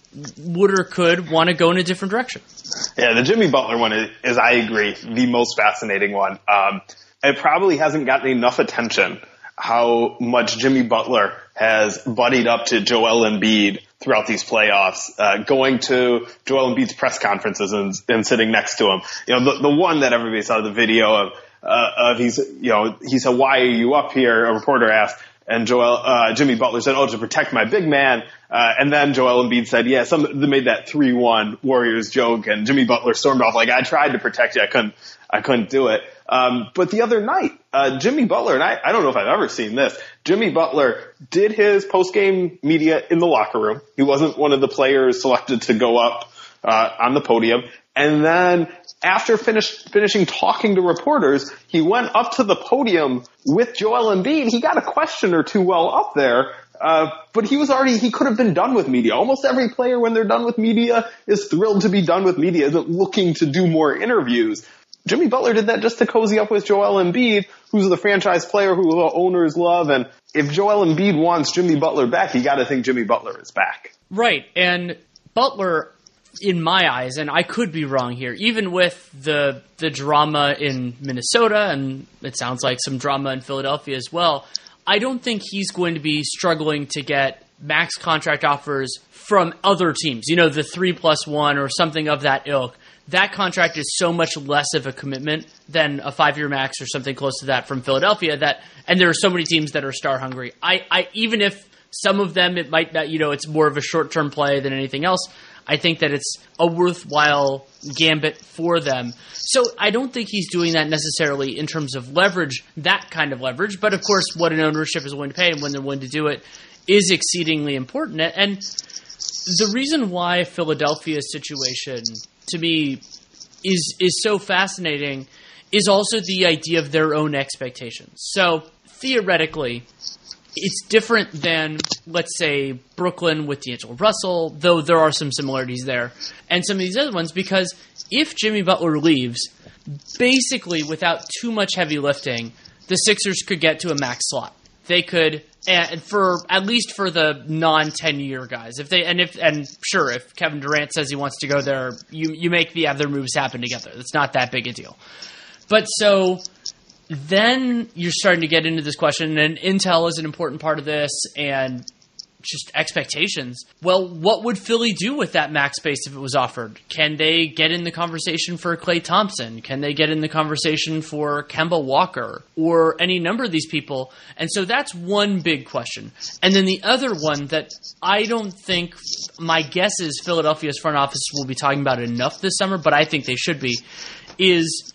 would or could want to go in a different direction. Yeah, the Jimmy Butler one is, is I agree, the most fascinating one. Um, it probably hasn't gotten enough attention how much Jimmy Butler has buddied up to Joel Embiid throughout these playoffs, uh, going to Joel Embiid's press conferences and, and sitting next to him. You know, the, the one that everybody saw the video of, uh, of he's, you know, he said, "Why are you up here?" A reporter asked. And Joel, uh, Jimmy Butler said, "Oh, to protect my big man." Uh, and then Joel Embiid said, "Yeah, some, they made that three one Warriors joke." And Jimmy Butler stormed off like, "I tried to protect you. I couldn't, I couldn't do it." Um, but the other night, uh, Jimmy Butler, and I, I don't know if I've ever seen this, Jimmy Butler did his post-game media in the locker room. He wasn't one of the players selected to go up, uh, on the podium. And then after finish, finishing talking to reporters, he went up to the podium with Joel Embiid. He got a question or two while up there, uh, but he was already, he could have been done with media. Almost every player, when they're done with media, is thrilled to be done with media, isn't looking to do more interviews. Jimmy Butler did that just to cozy up with Joel Embiid, who's the franchise player who the owners love. And if Joel Embiid wants Jimmy Butler back, you got to think Jimmy Butler is back. Right, and Butler, in my eyes, and I could be wrong here, even with the the drama in Minnesota, and it sounds like some drama in Philadelphia as well, I don't think he's going to be struggling to get max contract offers from other teams. You know, the three plus one or something of that ilk. That contract is so much less of a commitment than a five-year max or something close to that from Philadelphia. That, and there are so many teams that are star hungry. I, I even if some of them, it might not, you know, it's more of a short-term play than anything else, I think that it's a worthwhile gambit for them. So I don't think he's doing that necessarily in terms of leverage, that kind of leverage. But of course, what an ownership is willing to pay and when they're willing to do it is exceedingly important. And the reason why Philadelphia's situation, to me, is is so fascinating is also the idea of their own expectations. So theoretically, it's different than, let's say, Brooklyn with D'Angelo Russell, though there are some similarities there, and some of these other ones, because if Jimmy Butler leaves, basically without too much heavy lifting, the Sixers could get to a max slot. They could, and for at least for the non ten-year guys, if they and if and sure, if Kevin Durant says he wants to go there, you you make the other moves happen together. It's not that big a deal. But so then you're starting to get into this question, and Intel is an important part of this, and just expectations. Well, what would Philly do with that max space if it was offered? Can they get in the conversation for Klay Thompson? Can they get in the conversation for Kemba Walker or any number of these people? And so that's one big question. And then the other one that I don't think, my guess is Philadelphia's front office will be talking about enough this summer, but I think they should be, is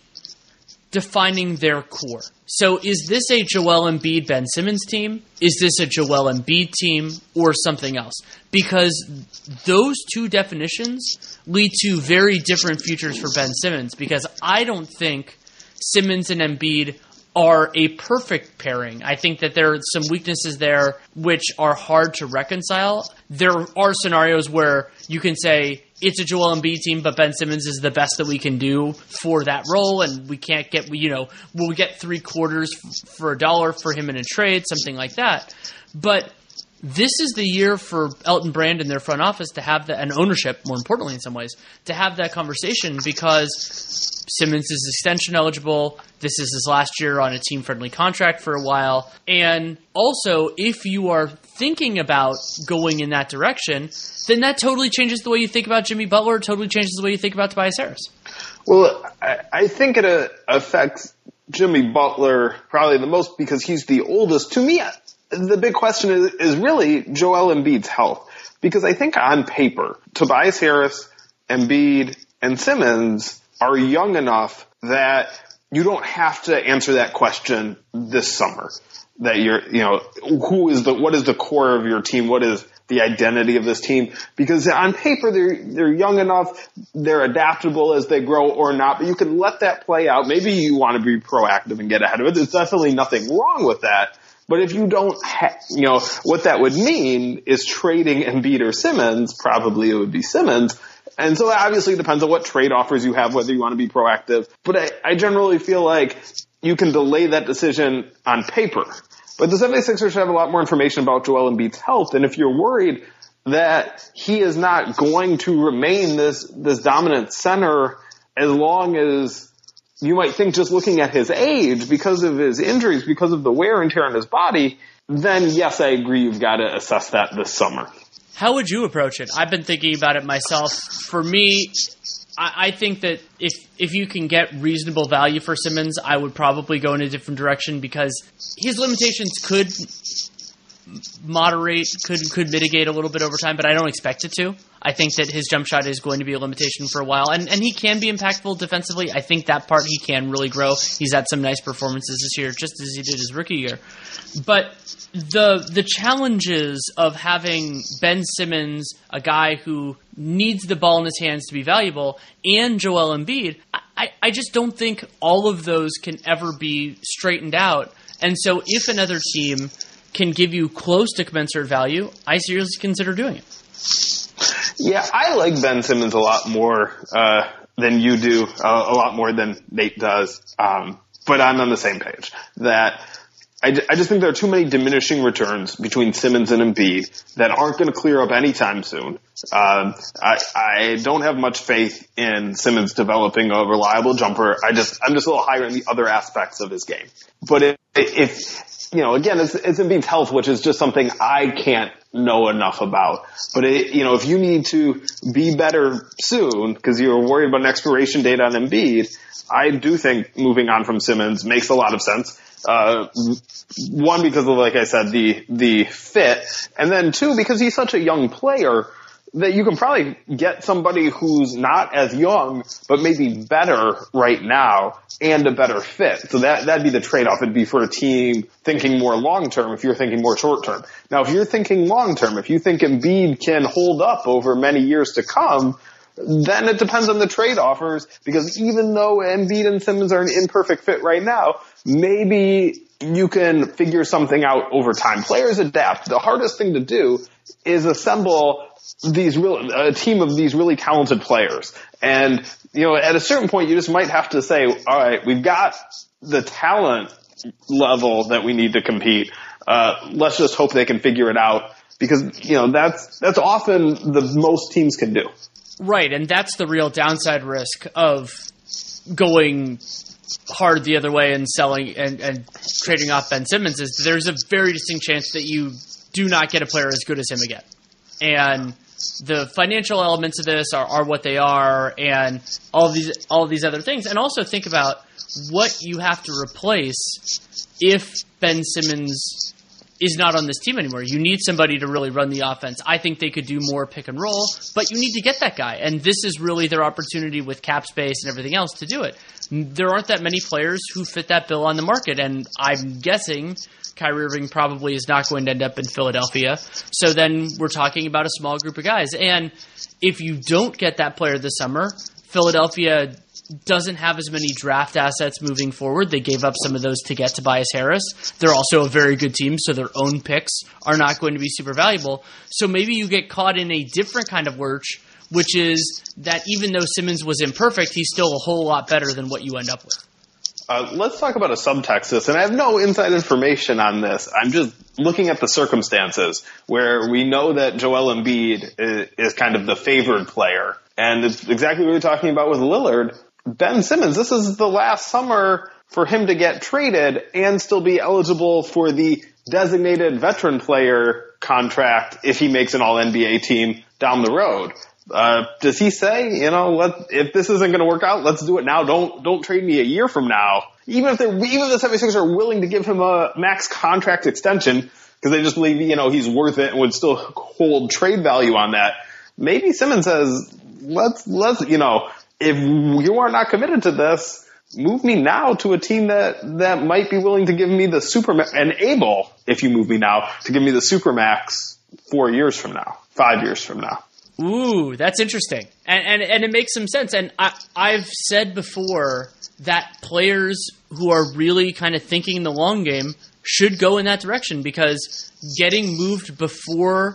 defining their core. So is this a Joel Embiid, Ben Simmons team? Is this a Joel Embiid team or something else? Because those two definitions lead to very different futures for Ben Simmons, because I don't think Simmons and Embiid are a perfect pairing. I think that there are some weaknesses there which are hard to reconcile. There are scenarios where you can say it's a Joel Embiid team, but Ben Simmons is the best that we can do for that role, and we can't get, you know, we'll get three quarters for a dollar for him in a trade, something like that. But this is the year for Elton Brand and their front office to have that, and ownership, more importantly in some ways, to have that conversation, because Simmons is extension eligible. This is his last year on a team-friendly contract for a while. And also, if you are thinking about going in that direction, then that totally changes the way you think about Jimmy Butler, totally changes the way you think about Tobias Harris. Well, I, I think it uh, affects Jimmy Butler probably the most because he's the oldest. To me, the big question is, is really Joel Embiid's health. Because I think on paper, Tobias Harris, Embiid, and Simmons are young enough that you don't have to answer that question this summer. That you're, you know, who is the, what is the core of your team? What is the identity of this team? Because on paper, they're, they're young enough, they're adaptable as they grow or not, but you can let that play out. Maybe you want to be proactive and get ahead of it. There's definitely nothing wrong with that. But if you don't, ha- you know, what that would mean is trading Embiid or Simmons, probably it would be Simmons. And so obviously it depends on what trade offers you have, whether you want to be proactive. But I, I generally feel like you can delay that decision on paper. But the 76ers should have a lot more information about Joel Embiid's health. And if you're worried that he is not going to remain this, this dominant center as long as you might think just looking at his age because of his injuries, because of the wear and tear on his body, then yes, I agree you've got to assess that this summer. How would you approach it? I've been thinking about it myself. For me, I, I think that if if you can get reasonable value for Simmons, I would probably go in a different direction because his limitations could moderate, could could mitigate a little bit over time, but I don't expect it to. I think that his jump shot is going to be a limitation for a while, and, and he can be impactful defensively. I think that part he can really grow. He's had some nice performances this year, just as he did his rookie year. But the the challenges of having Ben Simmons, a guy who needs the ball in his hands to be valuable, and Joel Embiid, I, I just don't think all of those can ever be straightened out. And so if another team can give you close to commensurate value, I seriously consider doing it. Yeah, I like Ben Simmons a lot more uh, than you do, uh, a lot more than Nate does. Um, but I'm on the same page that I, I just think there are too many diminishing returns between Simmons and Embiid that aren't going to clear up anytime soon. Um, I, I don't have much faith in Simmons developing a reliable jumper. I just, I'm just a little higher in the other aspects of his game. But if, if you know, again, it's, it's Embiid's health, which is just something I can't know enough about. But it, you know, if you need to be better soon because you're worried about an expiration date on Embiid, I do think moving on from Simmons makes a lot of sense. Uh, one, because of, like I said, the, the fit. And then two, because he's such a young player that you can probably get somebody who's not as young, but maybe better right now and a better fit. So that, that'd be the trade-off. It'd be for a team thinking more long-term if you're thinking more short-term. Now, if you're thinking long-term, if you think Embiid can hold up over many years to come, then it depends on the trade offers, because even though Embiid and Simmons are an imperfect fit right now, maybe you can figure something out over time. Players adapt. The hardest thing to do is assemble these real, a team of these really talented players. And, you know, at a certain point, you just might have to say, all right, we've got the talent level that we need to compete. Uh, let's just hope they can figure it out, because, you know, that's, that's often the most teams can do. Right, and that's the real downside risk of going hard the other way and selling and, and trading off Ben Simmons, is there's a very distinct chance that you do not get a player as good as him again. And the financial elements of this are, are what they are, and all of these all of these other things. And also think about what you have to replace if Ben Simmons is not on this team anymore. You need somebody to really run the offense. I think they could do more pick and roll, but you need to get that guy. And this is really their opportunity with cap space and everything else to do it. There aren't that many players who fit that bill on the market, and I'm guessing Kyrie Irving probably is not going to end up in Philadelphia. So then we're talking about a small group of guys. And if you don't get that player this summer, Philadelphia doesn't have as many draft assets moving forward. They gave up some of those to get Tobias Harris. They're also a very good team, so their own picks are not going to be super valuable. So maybe you get caught in a different kind of lurch, which is that even though Simmons was imperfect, he's still a whole lot better than what you end up with. Uh, let's talk about a subtext to this, and I have no inside information on this. I'm just looking at the circumstances where we know that Joel Embiid is, is kind of the favored player, and it's exactly what we were talking about with Lillard. Ben Simmons, this is the last summer for him to get traded and still be eligible for the designated veteran player contract if he makes an all N B A team down the road. Uh, does he say, you know, let, if this isn't going to work out, let's do it now. Don't, don't trade me a year from now. Even if they're, even if the seventy-sixers are willing to give him a max contract extension because they just believe, you know, he's worth it and would still hold trade value on that. Maybe Simmons says, let's, let's, you know, if you are not committed to this, move me now to a team that, that might be willing to give me the supermax, and able, if you move me now, to give me the supermax four years from now, five years from now. Ooh, that's interesting. And, and, and it makes some sense. And I, I've said before that players who are really kind of thinking the long game should go in that direction, because getting moved before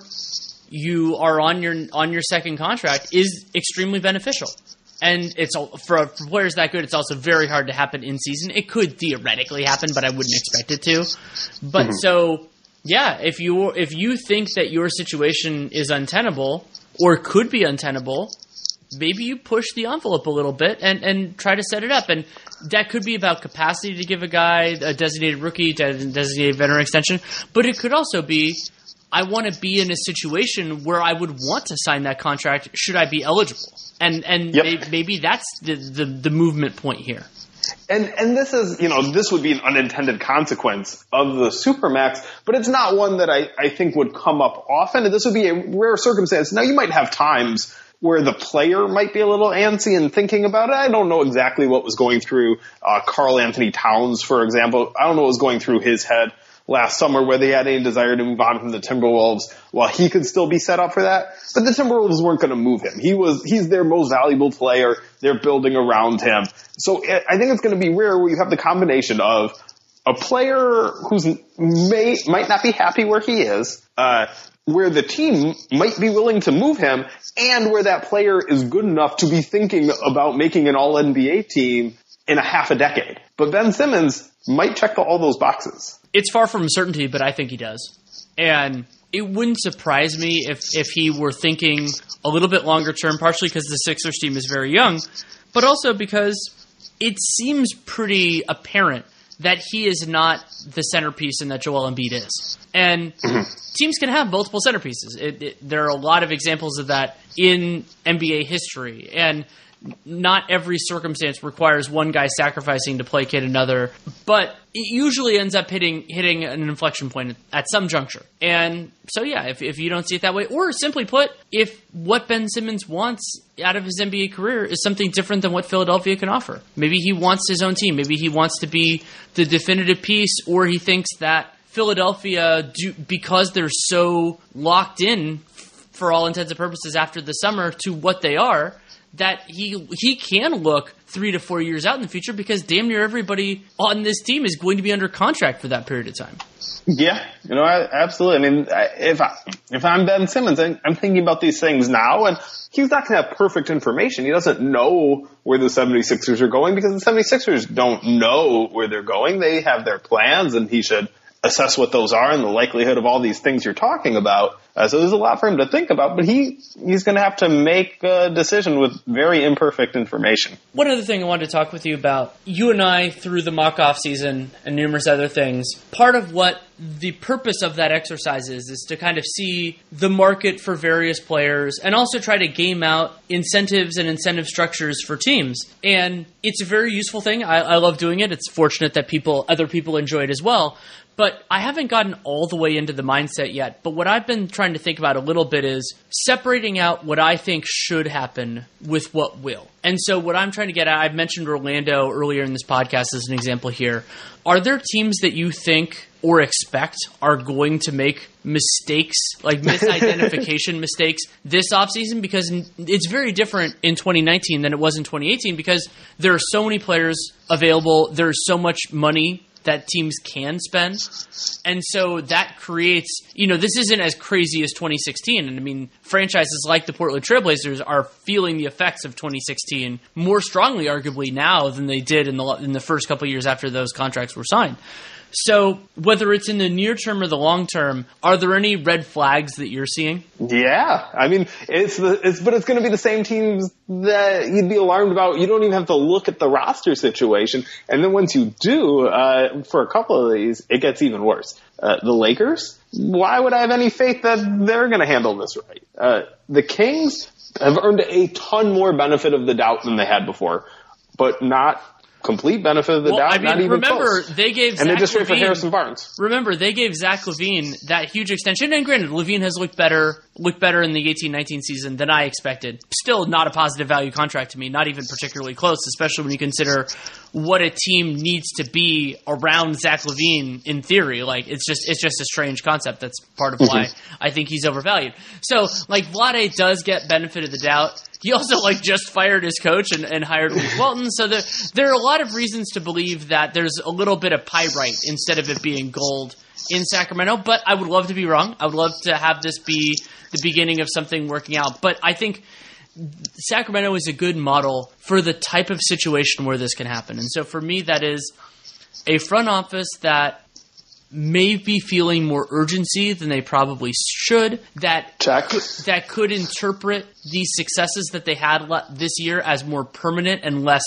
you are on your on your second contract is extremely beneficial. And it's for, for players that good, it's also very hard to happen in season. It could theoretically happen, but I wouldn't expect it to. But mm-hmm. so, yeah, if you if you think that your situation is untenable or could be untenable, maybe you push the envelope a little bit and, and try to set it up. And that could be about capacity to give a guy a designated rookie, designated veteran extension. But it could also be, I want to be in a situation where I would want to sign that contract should I be eligible. And and yep. maybe, maybe that's the, the, the movement point here. And and this is, you know, this would be an unintended consequence of the Supermax, but it's not one that I, I think would come up often. And this would be a rare circumstance. Now, you might have times where the player might be a little antsy and thinking about it. I don't know exactly what was going through uh, Karl Anthony Towns, for example. I don't know what was going through his head last summer, whether he had any desire to move on from the Timberwolves while he could still be set up for that. But the Timberwolves weren't going to move him. He was, he's their most valuable player. They're building around him. So I think it's going to be rare where you have the combination of a player who's may, might not be happy where he is, uh, where the team might be willing to move him, and where that player is good enough to be thinking about making an all N B A team in a half a decade. But Ben Simmons might check all those boxes. It's far from certainty, but I think he does. And it wouldn't surprise me if, if he were thinking a little bit longer term, partially because the Sixers team is very young, but also because it seems pretty apparent that he is not the centerpiece and that Joel Embiid is. And mm-hmm. teams can have multiple centerpieces. It, it, there are a lot of examples of that in N B A history. And not every circumstance requires one guy sacrificing to placate another, but it usually ends up hitting hitting an inflection point at some juncture. And so, yeah, if, if you don't see it that way, or simply put, if what Ben Simmons wants out of his N B A career is something different than what Philadelphia can offer. Maybe he wants his own team. Maybe he wants to be the definitive piece, or he thinks that Philadelphia, do, because they're so locked in for all intents and purposes after the summer to what they are, that he he can look three to four years out in the future, because damn near everybody on this team is going to be under contract for that period of time. Yeah, you know, I, absolutely. I mean, if I, if I'm Ben Simmons, I'm thinking about these things now, and he's not going to have perfect information. He doesn't know where the seventy-sixers are going, because the seventy-sixers don't know where they're going. They have their plans, and he should assess what those are and the likelihood of all these things you're talking about. Uh, so there's a lot for him to think about, but he he's going to have to make a decision with very imperfect information. One other thing I wanted to talk with you about, you and I, through the mock-off season and numerous other things, part of what the purpose of that exercise is, is to kind of see the market for various players and also try to game out incentives and incentive structures for teams. And it's a very useful thing. I, I love doing it. It's fortunate that people, other people enjoy it as well. But I haven't gotten all the way into the mindset yet. But what I've been trying to think about a little bit is separating out what I think should happen with what will. And so what I'm trying to get at, I've mentioned Orlando earlier in this podcast as an example here. Are there teams that you think or expect are going to make mistakes, like misidentification mistakes this offseason? Because it's very different in twenty nineteen than it was in twenty eighteen because there are so many players available. There's so much money that teams can spend. And so that creates, you know, this isn't as crazy as twenty sixteen. And I mean, franchises like the Portland Trailblazers are feeling the effects of twenty sixteen more strongly, arguably, now than they did in the in the first couple of years after those contracts were signed. So whether it's in the near term or the long term, are there any red flags that you're seeing? Yeah. I mean, it's the, it's, but it's going to be the same teams that you'd be alarmed about. You don't even have to look at the roster situation. And then once you do, uh, for a couple of these, it gets even worse. Uh, the Lakers, why would I have any faith that they're going to handle this right? Uh, the Kings have earned a ton more benefit of the doubt than they had before, but not complete benefit of the well, doubt, I mean, not even remember, close. They gave and Zach they just wait for LaVine, Harrison Barnes. Remember, they gave Zach LaVine that huge extension, and granted, LaVine has looked better, looked better in the eighteen nineteen season than I expected. Still not a positive value contract to me, not even particularly close, especially when you consider what a team needs to be around Zach LaVine in theory. Like, it's just it's just a strange concept. That's part of why I think he's overvalued. So, like, Vlade does get benefit of the doubt. He also, like, just fired his coach and, and hired Luke Walton. So there, there are a lot of reasons to believe that there's a little bit of pyrite instead of it being gold in Sacramento. But I would love to be wrong. I would love to have this be the beginning of something working out. But I think Sacramento is a good model for the type of situation where this can happen. And so for me, that is a front office that may be feeling more urgency than they probably should, that Check. Could, that could interpret the successes that they had le- this year as more permanent and less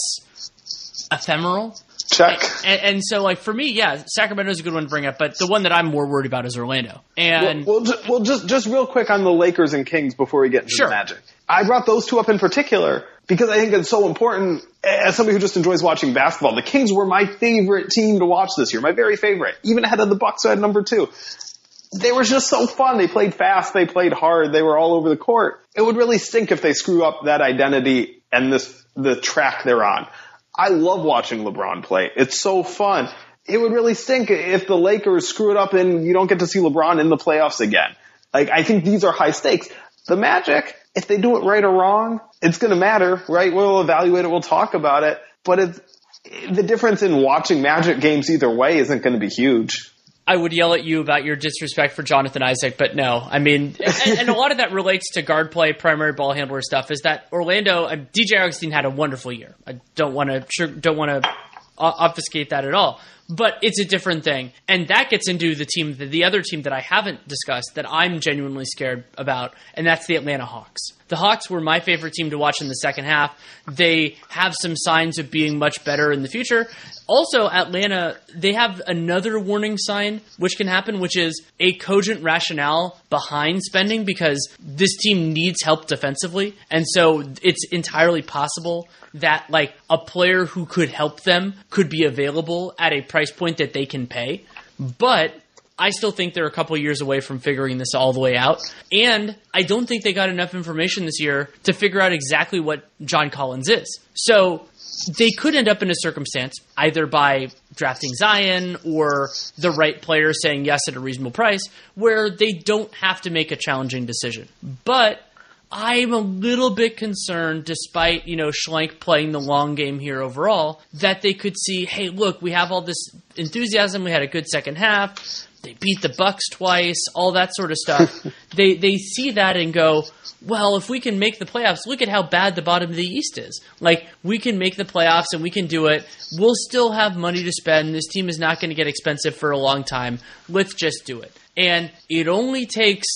ephemeral. Check. And, and so, like, for me, yeah, Sacramento is a good one to bring up, but the one that I'm more worried about is Orlando. And Well, well, just, well just, just real quick on the Lakers and Kings before we get into Sure. the Magic. I brought those two up in particular because I think it's so important. As somebody who just enjoys watching basketball, the Kings were my favorite team to watch this year, my very favorite, even ahead of the Bucks at number two. They were just so fun. They played fast. They played hard. They were all over the court. It would really stink if they screw up that identity and this the track they're on. I love watching LeBron play. It's so fun. It would really stink if the Lakers screw it up and you don't get to see LeBron in the playoffs again. Like, I think these are high stakes. The Magic, if they do it right or wrong, it's going to matter, right? We'll evaluate it. We'll talk about it. But it's, the difference in watching Magic games either way isn't going to be huge. I would yell at you about your disrespect for Jonathan Isaac, but no. I mean, and, and a lot of that relates to guard play, primary ball handler stuff, is that Orlando, uh, D J Augustine had a wonderful year. I don't want to sure, don't want to obfuscate that at all. But it's a different thing. And that gets into the team, the, the other team that I haven't discussed that I'm genuinely scared about, and that's the Atlanta Hawks. The Hawks were my favorite team to watch in the second half. They have some signs of being much better in the future. Also, Atlanta, they have another warning sign which can happen, which is a cogent rationale behind spending because this team needs help defensively. And so it's entirely possible that, like, a player who could help them could be available at a price point that they can pay. But I still think they're a couple years away from figuring this all the way out. And I don't think they got enough information this year to figure out exactly what John Collins is. So they could end up in a circumstance, either by drafting Zion or the right player saying yes at a reasonable price, where they don't have to make a challenging decision. But I'm a little bit concerned, despite, you know, Schlenk playing the long game here overall, that they could see, hey, look, we have all this enthusiasm. We had a good second half. They beat the Bucks twice, all that sort of stuff. they they see that and go, well, if we can make the playoffs, look at how bad the bottom of the East is. Like, we can make the playoffs and we can do it. We'll still have money to spend. This team is not going to get expensive for a long time. Let's just do it. And it only takes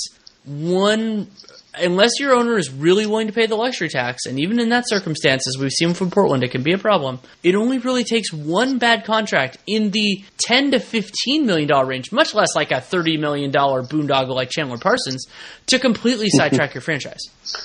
one, unless your owner is really willing to pay the luxury tax, and even in that circumstance, as we've seen from Portland, it can be a problem. It only really takes one bad contract in the ten to fifteen million dollars range, much less like a thirty million dollars boondoggle like Chandler Parsons, to completely sidetrack your franchise.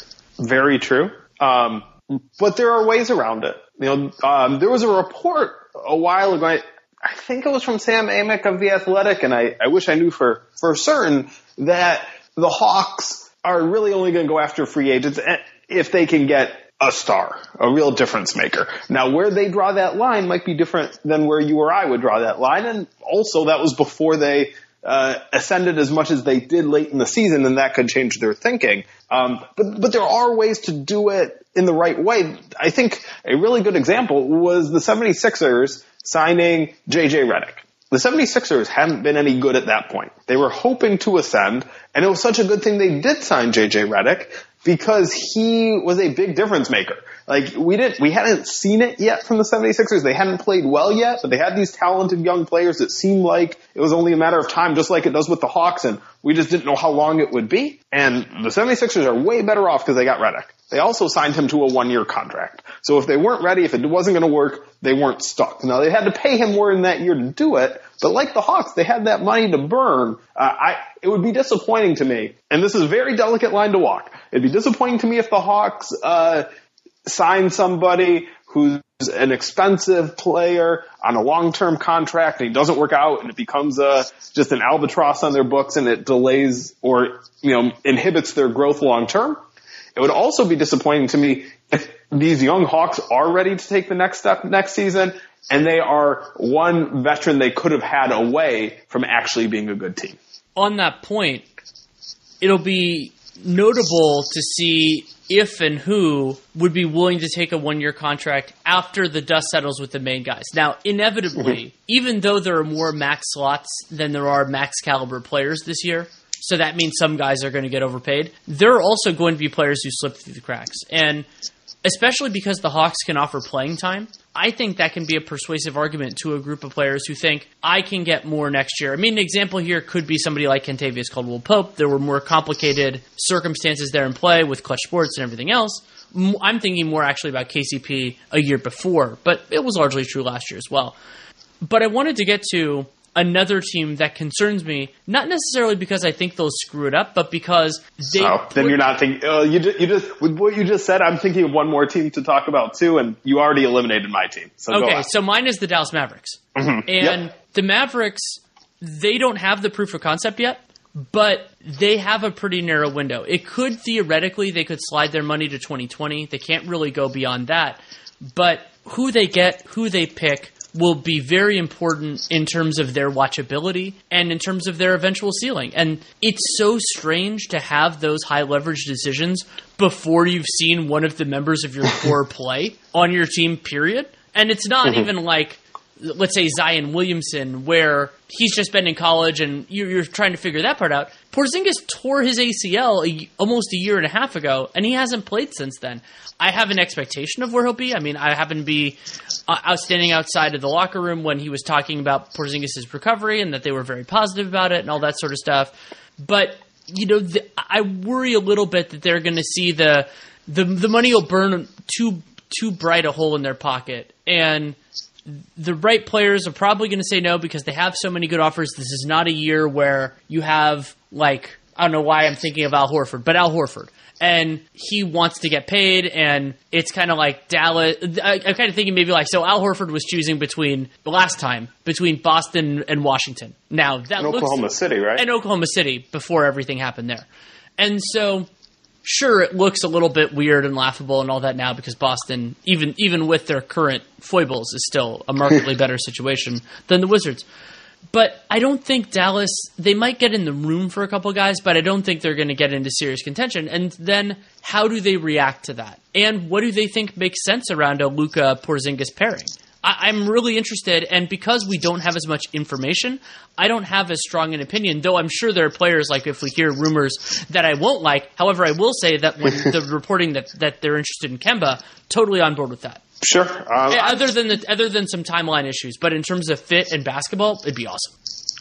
Very true. Um, but there are ways around it. You know, um, there was a report a while ago, I, I think it was from Sam Amick of The Athletic, and I, I wish I knew for, for certain, that the Hawks are really only going to go after free agents if they can get a star, a real difference maker. Now, where they draw that line might be different than where you or I would draw that line, and also that was before they uh, ascended as much as they did late in the season, and that could change their thinking. Um, but, but there are ways to do it in the right way. I think a really good example was the seventy-sixers signing J J Redick. The seventy-sixers hadn't been any good at that point. They were hoping to ascend, and it was such a good thing they did sign J J Redick because he was a big difference maker. Like, we didn't, we hadn't seen it yet from the seventy-sixers. They hadn't played well yet, but they had these talented young players that seemed like it was only a matter of time, just like it does with the Hawks, and we just didn't know how long it would be. And the seventy-sixers are way better off because they got Redick. They also signed him to a one-year contract. So if they weren't ready, if it wasn't going to work, they weren't stuck. Now, they had to pay him more in that year to do it, but like the Hawks, they had that money to burn. Uh, I, it would be disappointing to me, and this is a very delicate line to walk. It'd be disappointing to me if the Hawks uh, sign somebody who's an expensive player on a long-term contract and he doesn't work out and it becomes a, just an albatross on their books and it delays or, you know, inhibits their growth long-term. It would also be disappointing to me if these young Hawks are ready to take the next step next season and they are one veteran they could have had away from actually being a good team. On that point, it'll be notable to see if and who would be willing to take a one-year contract after the dust settles with the main guys. Now, inevitably, mm-hmm. even though there are more max slots than there are max caliber players this year, so that means some guys are going to get overpaid, there are also going to be players who slip through the cracks. And especially because the Hawks can offer playing time, I think that can be a persuasive argument to a group of players who think, I can get more next year. I mean, an example here could be somebody like Kentavious Caldwell-Pope. There were more complicated circumstances there in play with Clutch Sports and everything else. I'm thinking more actually about K C P a year before, but it was largely true last year as well. But I wanted to get to another team that concerns me, not necessarily because I think they'll screw it up, but because they... Oh, then you're not thinking... Uh, you, just, you just with what you just said, I'm thinking of one more team to talk about too, and you already eliminated my team. So okay, so mine is the Dallas Mavericks. Mm-hmm. And yep. the Mavericks, they don't have the proof of concept yet, but they have a pretty narrow window. It could, theoretically, they could slide their money to twenty twenty. They can't really go beyond that. But who they get, who they pick, will be very important in terms of their watchability and in terms of their eventual ceiling. And it's so strange to have those high leverage decisions before you've seen one of the members of your core play on your team, period. And it's not mm-hmm. even like, let's say, Zion Williamson, where he's just been in college and you're, you're trying to figure that part out. Porzingis tore his A C L a, almost a year and a half ago, and he hasn't played since then. I have an expectation of where he'll be. I mean, I happen to be uh, out standing outside of the locker room when he was talking about Porzingis' recovery and that they were very positive about it and all that sort of stuff. But, you know, the, I worry a little bit that they're going to see the, the the money will burn too too bright a hole in their pocket. And the right players are probably going to say no because they have so many good offers. This is not a year where you have, like, I don't know why I'm thinking of Al Horford, but Al Horford. And he wants to get paid, and it's kind of like Dallas. I, I'm kind of thinking maybe like, so Al Horford was choosing between, the last time, between Boston and Washington. Now, that and looks, Oklahoma City, right? And Oklahoma City before everything happened there. And so, sure, it looks a little bit weird and laughable and all that now because Boston, even even with their current foibles, is still a markedly better situation than the Wizards. But I don't think Dallas, they might get in the room for a couple guys, but I don't think they're going to get into serious contention. And then how do they react to that? And what do they think makes sense around a Luka-Porzingis pairing? I, I'm really interested, and because we don't have as much information, I don't have as strong an opinion, though I'm sure there are players, like if we hear rumors that I won't like. However, I will say that when the reporting that, that they're interested in Kemba, totally on board with that. Sure. Um, other than the, other than some timeline issues, but in terms of fit and basketball, it'd be awesome.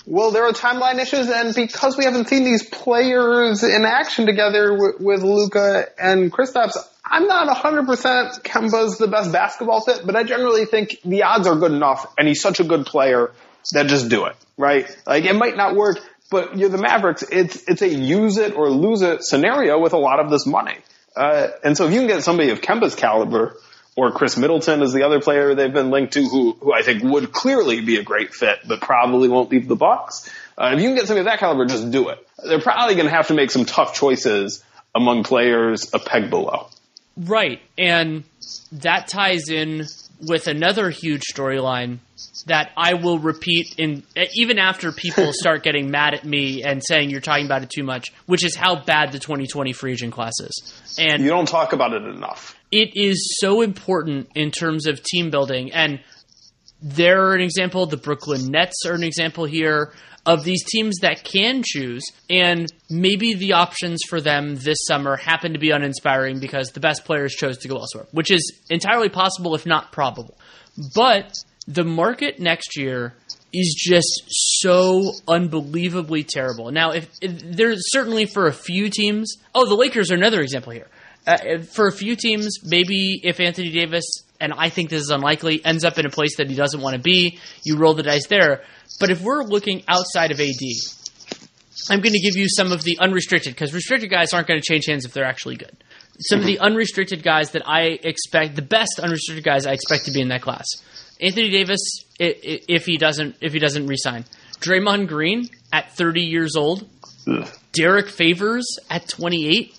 Well, there are timeline issues, and because we haven't seen these players in action together with, with Luka and Kristaps, I'm not one hundred percent Kemba's the best basketball fit, but I generally think the odds are good enough, and he's such a good player that just do it, right? Like, it might not work, but you're the Mavericks. It's it's a use it or lose it scenario with a lot of this money. Uh, and so if you can get somebody of Kemba's caliber, or Chris Middleton is the other player they've been linked to, who who I think would clearly be a great fit, but probably won't leave the Bucks. Uh, if you can get somebody of that caliber, just do it. They're probably going to have to make some tough choices among players a peg below. Right, and that ties in with another huge storyline that I will repeat in even after people start getting mad at me and saying you're talking about it too much, which is how bad the twenty twenty free agent class is. And you don't talk about it enough. It is so important in terms of team building, and they're an example. The Brooklyn Nets are an example here of these teams that can choose, and maybe the options for them this summer happen to be uninspiring because the best players chose to go elsewhere, which is entirely possible, if not probable. But the market next year is just so unbelievably terrible. Now, if, if there's certainly for a few teams, oh, the Lakers are another example here. Uh, for a few teams, maybe if Anthony Davis, and I think this is unlikely, ends up in a place that he doesn't want to be, you roll the dice there. But if we're looking outside of A D, I'm going to give you some of the unrestricted, because restricted guys aren't going to change hands if they're actually good. Some of the unrestricted guys that I expect, the best unrestricted guys I expect to be in that class. Anthony Davis, if he doesn't, if he doesn't resign. Draymond Green at thirty years old. Ugh. Derek Favors at twenty-eight.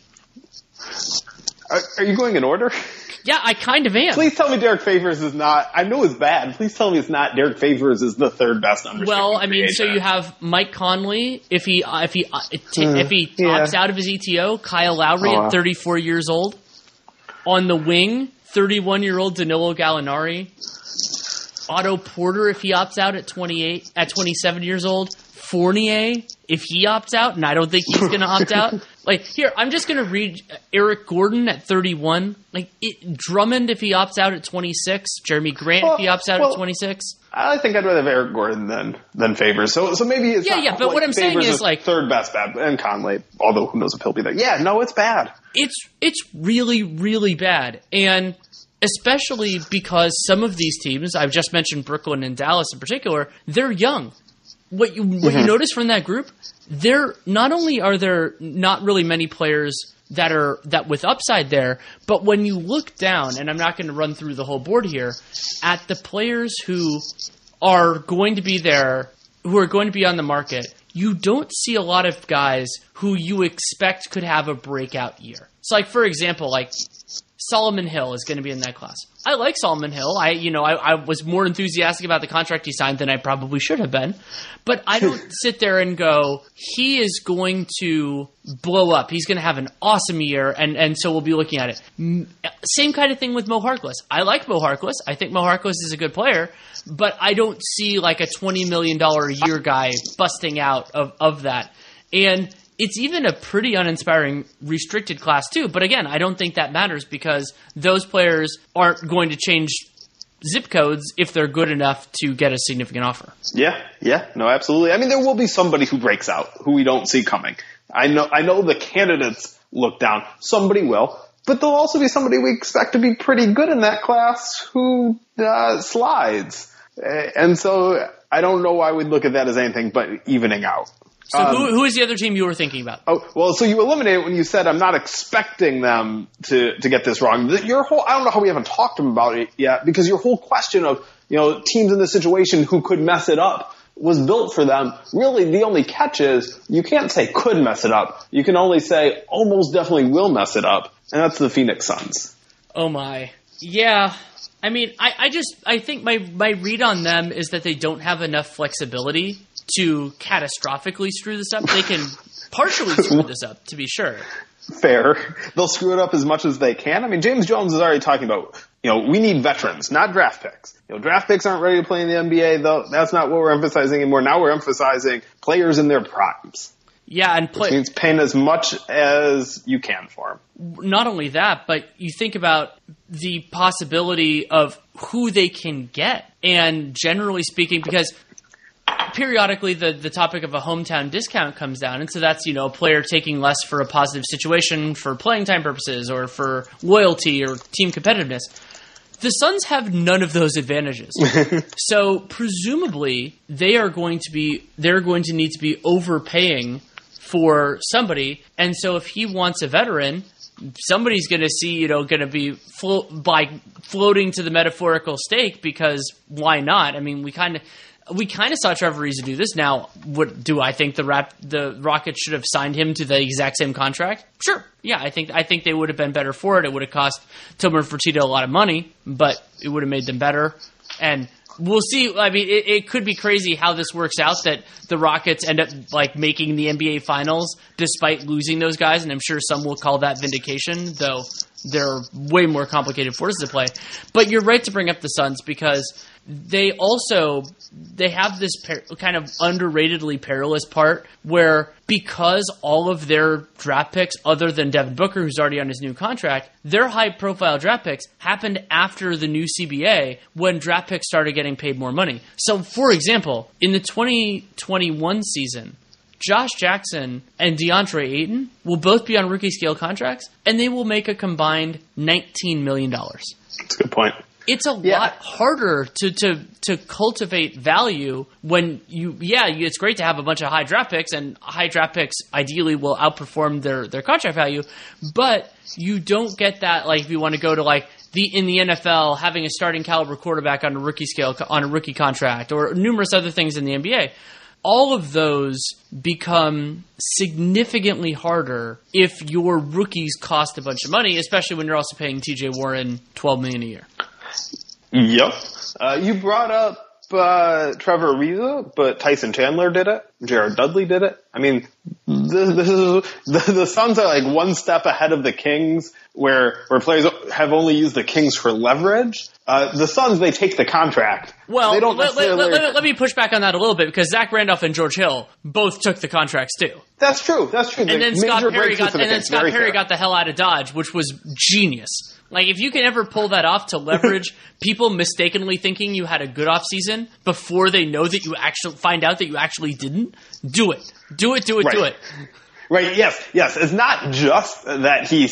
Are, are you going in order? Yeah, I kind of am. Please tell me Derek Favors is not. I know it's bad. Please tell me it's not. Derek Favors is the third best unrestricted. Well, I mean, agent. so you have Mike Conley if he if he uh, t- uh, if he yeah. opts out of his E T O. Kyle Lowry oh, wow. at thirty-four years old. On the wing, thirty-one-year-old Danilo Gallinari. Otto Porter if he opts out at twenty-eight at twenty-seven years old. Fournier if he opts out, and I don't think he's going to opt out. Like, here, I'm just going to read Eric Gordon at thirty-one. Like, it, Drummond if he opts out at twenty-six. Jeremy Grant well, if he opts out well, at twenty-six. I think I'd rather have Eric Gordon than than Favors. So so maybe it's yeah, not yeah. But like what I'm saying Favors is, is like, third best bad, and Conley. Although who knows if he'll be there? Yeah, no, it's bad. It's it's really really bad, and especially because some of these teams, I've just mentioned Brooklyn and Dallas in particular, they're young. What you what mm-hmm. you notice from that group, there not only are there not really many players that are that with upside there, but when you look down, and I'm not going to run through the whole board here, at the players who are going to be there, who are going to be on the market, you don't see a lot of guys who you expect could have a breakout year. So, like, for example, like Solomon Hill is going to be in that class. I like Solomon Hill. I, you know, I, I was more enthusiastic about the contract he signed than I probably should have been. But I don't sit there and go, he is going to blow up. He's going to have an awesome year, and, and so we'll be looking at it. Same kind of thing with Mo Harkless. I like Mo Harkless. I think Mo Harkless is a good player, but I don't see like a twenty million dollars a year guy busting out of, of that. And it's even a pretty uninspiring restricted class too. But again, I don't think that matters because those players aren't going to change zip codes if they're good enough to get a significant offer. Yeah, yeah, no, absolutely. I mean, there will be somebody who breaks out who we don't see coming. I know, I know the candidates look down. Somebody will. But there'll also be somebody we expect to be pretty good in that class who uh, slides. And so I don't know why we'd look at that as anything but evening out. So um, who, who is the other team you were thinking about? Oh, well, so you eliminated it when you said I'm not expecting them to, to get this wrong. Your whole, I don't know how we haven't talked to them about it yet, because your whole question of, you know, teams in this situation who could mess it up was built for them. Really, the only catch is you can't say could mess it up. You can only say almost definitely will mess it up, and that's the Phoenix Suns. Oh my. Yeah. I mean, I, I just, I think my, my read on them is that they don't have enough flexibility to catastrophically screw this up. They can partially screw this up, to be sure. Fair. They'll screw it up as much as they can. I mean, James Jones is already talking about, you know, we need veterans, not draft picks. You know, draft picks aren't ready to play in the N B A, though. That's not what we're emphasizing anymore. Now we're emphasizing players in their primes. Yeah, and play- which means paying as much as you can for them. Not only that, but you think about the possibility of who they can get. And generally speaking, because periodically the, the topic of a hometown discount comes down, and so that's, you know, a player taking less for a positive situation for playing time purposes or for loyalty or team competitiveness. The Suns have none of those advantages. So presumably they are going to be they're going to need to be overpaying for somebody, and so if he wants a veteran, somebody's going to see, you know, going to be flo- by floating to the metaphorical stake, because why not? I mean, we kind of we kind of saw Trevor Ariza do this. Now, what do I think the Rap- the Rockets should have signed him to the exact same contract? Sure, yeah, I think I think they would have been better for it. It would have cost Tillman Fertitta a lot of money, but it would have made them better. And we'll see. I mean, it, it could be crazy how this works out, that the Rockets end up like making the N B A Finals despite losing those guys, and I'm sure some will call that vindication, though there are way more complicated forces to play. But you're right to bring up the Suns, because they also they have this per- kind of underratedly perilous part where, because all of their draft picks, other than Devin Booker, who's already on his new contract, their high-profile draft picks happened after the new C B A, when draft picks started getting paid more money. So, for example, in the twenty twenty-one season, Josh Jackson and DeAndre Ayton will both be on rookie scale contracts, and they will make a combined nineteen million dollars. That's a good point. It's a yeah. lot harder to, to, to cultivate value when you, yeah, you, it's great to have a bunch of high draft picks, and high draft picks ideally will outperform their, their contract value, but you don't get that, like, if you want to go to, like, the in the N F L, having a starting caliber quarterback on a rookie scale, on a rookie contract, or numerous other things in the N B A. All of those become significantly harder if your rookies cost a bunch of money, especially when you're also paying T J Warren twelve million dollars a year. Yep. Uh, you brought up uh, Trevor Ariza, but Tyson Chandler did it. Jared Dudley did it. I mean, this, this is, the, the Suns are like one step ahead of the Kings, where where players have only used the Kings for leverage. Uh, the Suns, they take the contract. Well, they don't let, necessarily... let, let, let me push back on that a little bit, because Zach Randolph and George Hill both took the contracts too. That's true. That's true. And the then Scott Perry got the and then Kings. Scott Very Perry fair. got the hell out of Dodge, which was genius. Like, if you can ever pull that off to leverage people mistakenly thinking you had a good offseason before they know that you actually find out that you actually didn't, do it. Do it, do it, right. do it. Right, yes, yes. It's not just that he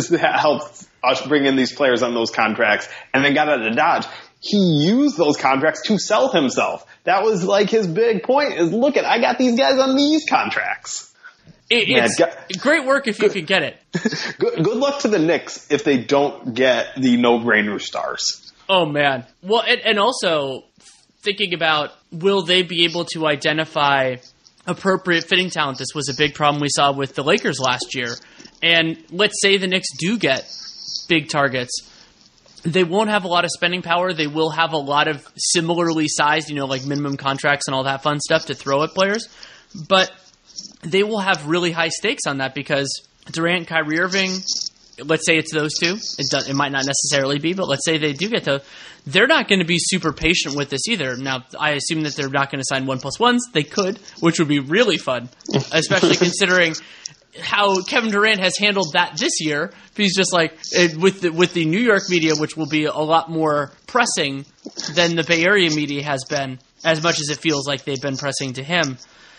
helped us bring in these players on those contracts and then got out of Dodge. He used those contracts to sell himself. That was like his big point, is look at, I got these guys on these contracts. It, Man, it's got, great work if you could get it. Good, good luck to the Knicks if they don't get the no-brainer stars. Oh, man. Well, and, and also thinking about, will they be able to identify appropriate fitting talent? This was a big problem we saw with the Lakers last year. And let's say the Knicks do get big targets. They won't have a lot of spending power. They will have a lot of similarly sized, you know, like minimum contracts and all that fun stuff to throw at players. But they will have really high stakes on that, because Durant, Kyrie Irving, let's say it's those two. It, does, it might not necessarily be, but let's say they do get to. They're not going to be super patient with this either. Now, I assume that they're not going to sign one plus ones. They could, which would be really fun, especially considering how Kevin Durant has handled that this year. He's just like, with the, with the New York media, which will be a lot more pressing than the Bay Area media has been, as much as it feels like they've been pressing to him.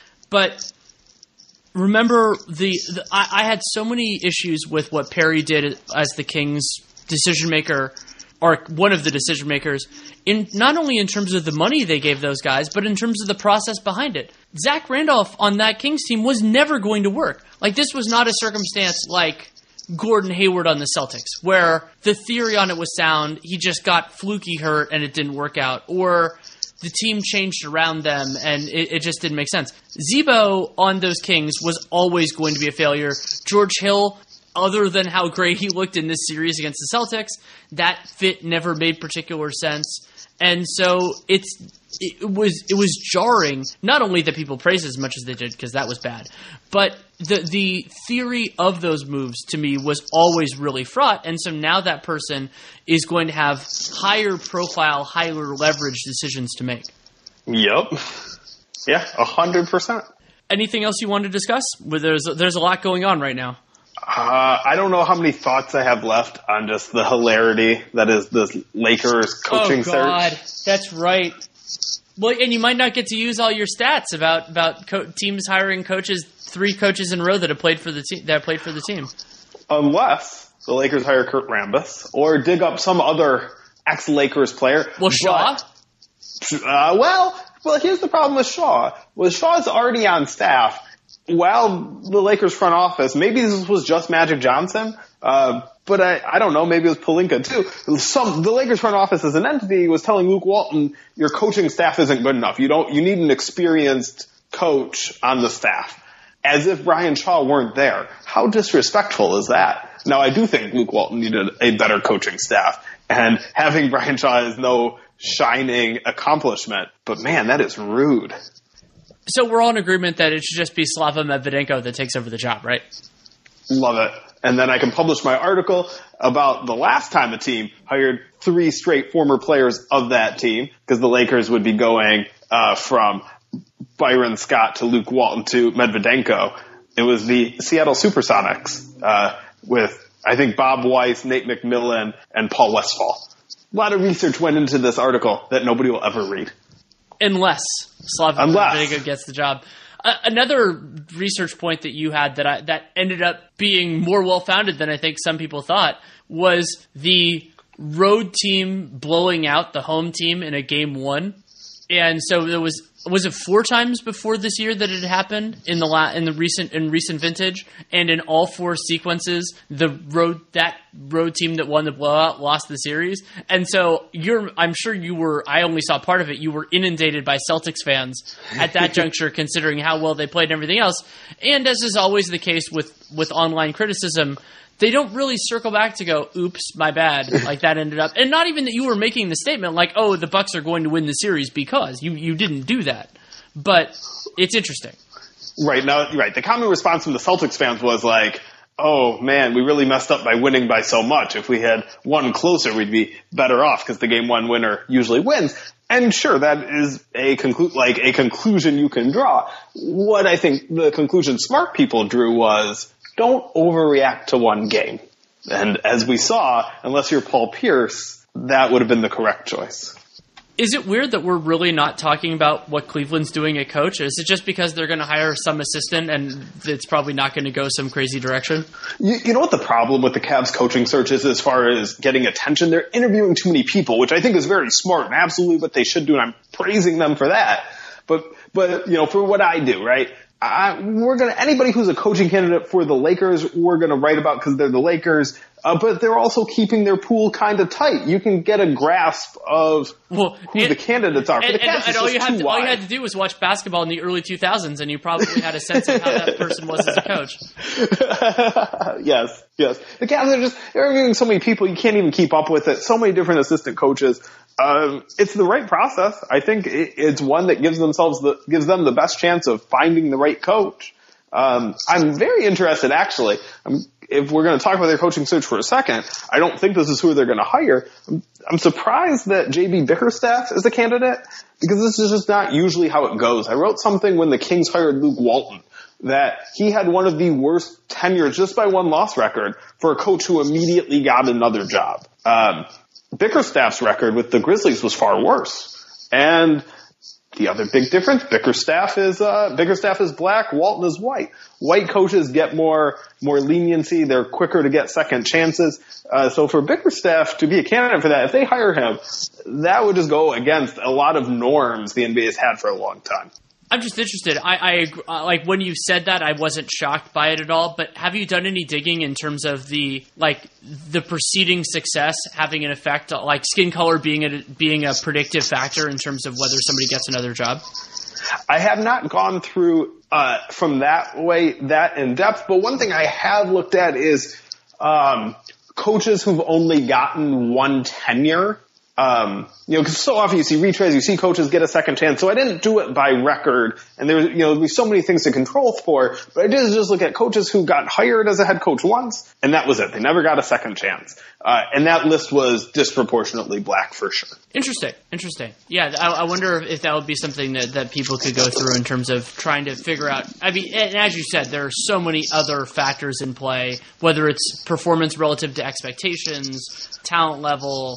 But remember, the, the I, I had so many issues with what Perry did as the Kings decision maker, or one of the decision makers, in not only in terms of the money they gave those guys, but in terms of the process behind it. Zach Randolph on that Kings team was never going to work. Like, this was not a circumstance like Gordon Hayward on the Celtics, where the theory on it was sound, he just got fluky hurt and it didn't work out, or the team changed around them and it, it just didn't make sense. Zebo on those Kings was always going to be a failure. George Hill, other than how great he looked in this series against the Celtics, that fit never made particular sense. And so it's it was it was jarring, not only that people praised as much as they did, because that was bad, but the the theory of those moves to me was always really fraught. And so now that person is going to have higher profile, higher leverage decisions to make. Yep. Yeah, a hundred percent. Anything else you want to discuss? There's there's a lot going on right now. Uh, I don't know how many thoughts I have left on just the hilarity that is this Lakers coaching oh, God. search. That's right. Well, and you might not get to use all your stats about about co- teams hiring coaches, three coaches in a row that have played for the team that played for the team, unless the Lakers hire Kurt Rambis or dig up some other ex-Lakers player. Well, Shaw. But, uh, well, well, here's the problem with Shaw. Well, Shaw's already on staff. While the Lakers front office, maybe this was just Magic Johnson, uh, but I, I don't know, maybe it was Pelinka too. Some, the Lakers front office as an entity was telling Luke Walton, your coaching staff isn't good enough. You don't, you need an experienced coach on the staff. As if Brian Shaw weren't there. How disrespectful is that? Now, I do think Luke Walton needed a better coaching staff, and having Brian Shaw is no shining accomplishment, but man, that is rude. So we're all in agreement that it should just be Slava Medvedenko that takes over the job, right? Love it. And then I can publish my article about the last time a team hired three straight former players of that team, because the Lakers would be going uh, from Byron Scott to Luke Walton to Medvedenko. It was the Seattle Supersonics uh, with, I think, Bob Weiss, Nate McMillan, and Paul Westphal. A lot of research went into this article that nobody will ever read. Unless Slava Unless. Medvedenko gets the job. Uh, another research point that you had that I, that ended up being more well-founded than I think some people thought was the road team blowing out the home team in a game one. And so there was was it four times before this year that it happened in the la- in the recent in recent vintage, and in all four sequences the road that road team that won the blowout lost the series. And so you're I'm sure you were I only saw part of it. You were inundated by Celtics fans at that juncture, considering how well they played and everything else. And as is always the case with with online criticism, they don't really circle back to go, oops, my bad, like that ended up. And not even that you were making the statement like, oh, the Bucks are going to win the series because. You you didn't do that. But it's interesting. Right. Now, right. The common response from the Celtics fans was like, oh, man, we really messed up by winning by so much. If we had won closer, we'd be better off because the game one winner usually wins. And sure, that is a conclu- like a conclusion you can draw. What I think the conclusion smart people drew was, don't overreact to one game. And as we saw, unless you're Paul Pierce, that would have been the correct choice. Is it weird that we're really not talking about what Cleveland's doing at coach? Is it just because they're going to hire some assistant and it's probably not going to go some crazy direction? You, you know what the problem with the Cavs coaching search is as far as getting attention? They're interviewing too many people, which I think is very smart and absolutely what they should do, and I'm praising them for that. But, but you know, for what I do, right? I, we're gonna anybody who's a coaching candidate for the Lakers, we're gonna write about because they're the Lakers. Uh, but they're also keeping their pool kind of tight. You can get a grasp of well, who and, the candidates are. And, for the Cavs, and, and all, you had to, all you had to do was watch basketball in the early two thousands, and you probably had a sense of how that person was as a coach. yes, yes. The Cavs are just they're interviewing so many people, you can't even keep up with it. So many different assistant coaches. Um, it's the right process. I think it, it's one that gives themselves the gives them the best chance of finding the right coach. Um, I'm very interested, actually. I'm, if we're going to talk about their coaching search for a second, I don't think this is who they're going to hire. I'm, I'm surprised that J B Bickerstaff is a candidate because this is just not usually how it goes. I wrote something when the Kings hired Luke Walton that he had one of the worst tenures just by one loss record for a coach who immediately got another job. Um, Bickerstaff's record with the Grizzlies was far worse. And the other big difference, Bickerstaff is, uh, Bickerstaff is black, Walton is white. White coaches get more, more leniency, they're quicker to get second chances. Uh, so for Bickerstaff to be a candidate for that, if they hire him, that would just go against a lot of norms the N B A has had for a long time. I'm just interested. I, I agree, like when you said that, I wasn't shocked by it at all. But have you done any digging in terms of the like the preceding success having an effect, like skin color being a being a predictive factor in terms of whether somebody gets another job? I have not gone through uh, from that way that in depth. But one thing I have looked at is um, coaches who've only gotten one tenure. Um, you know, because so often you see retreads, you see coaches get a second chance. So I didn't do it by record, and there, you know, there'd be so many things to control for. But I did just look at coaches who got hired as a head coach once, and that was it. They never got a second chance, uh, and that list was disproportionately black for sure. Interesting, interesting. Yeah, I, I wonder if that would be something that, that people could go through in terms of trying to figure out. I mean, and as you said, there are so many other factors in play, whether it's performance relative to expectations, talent level.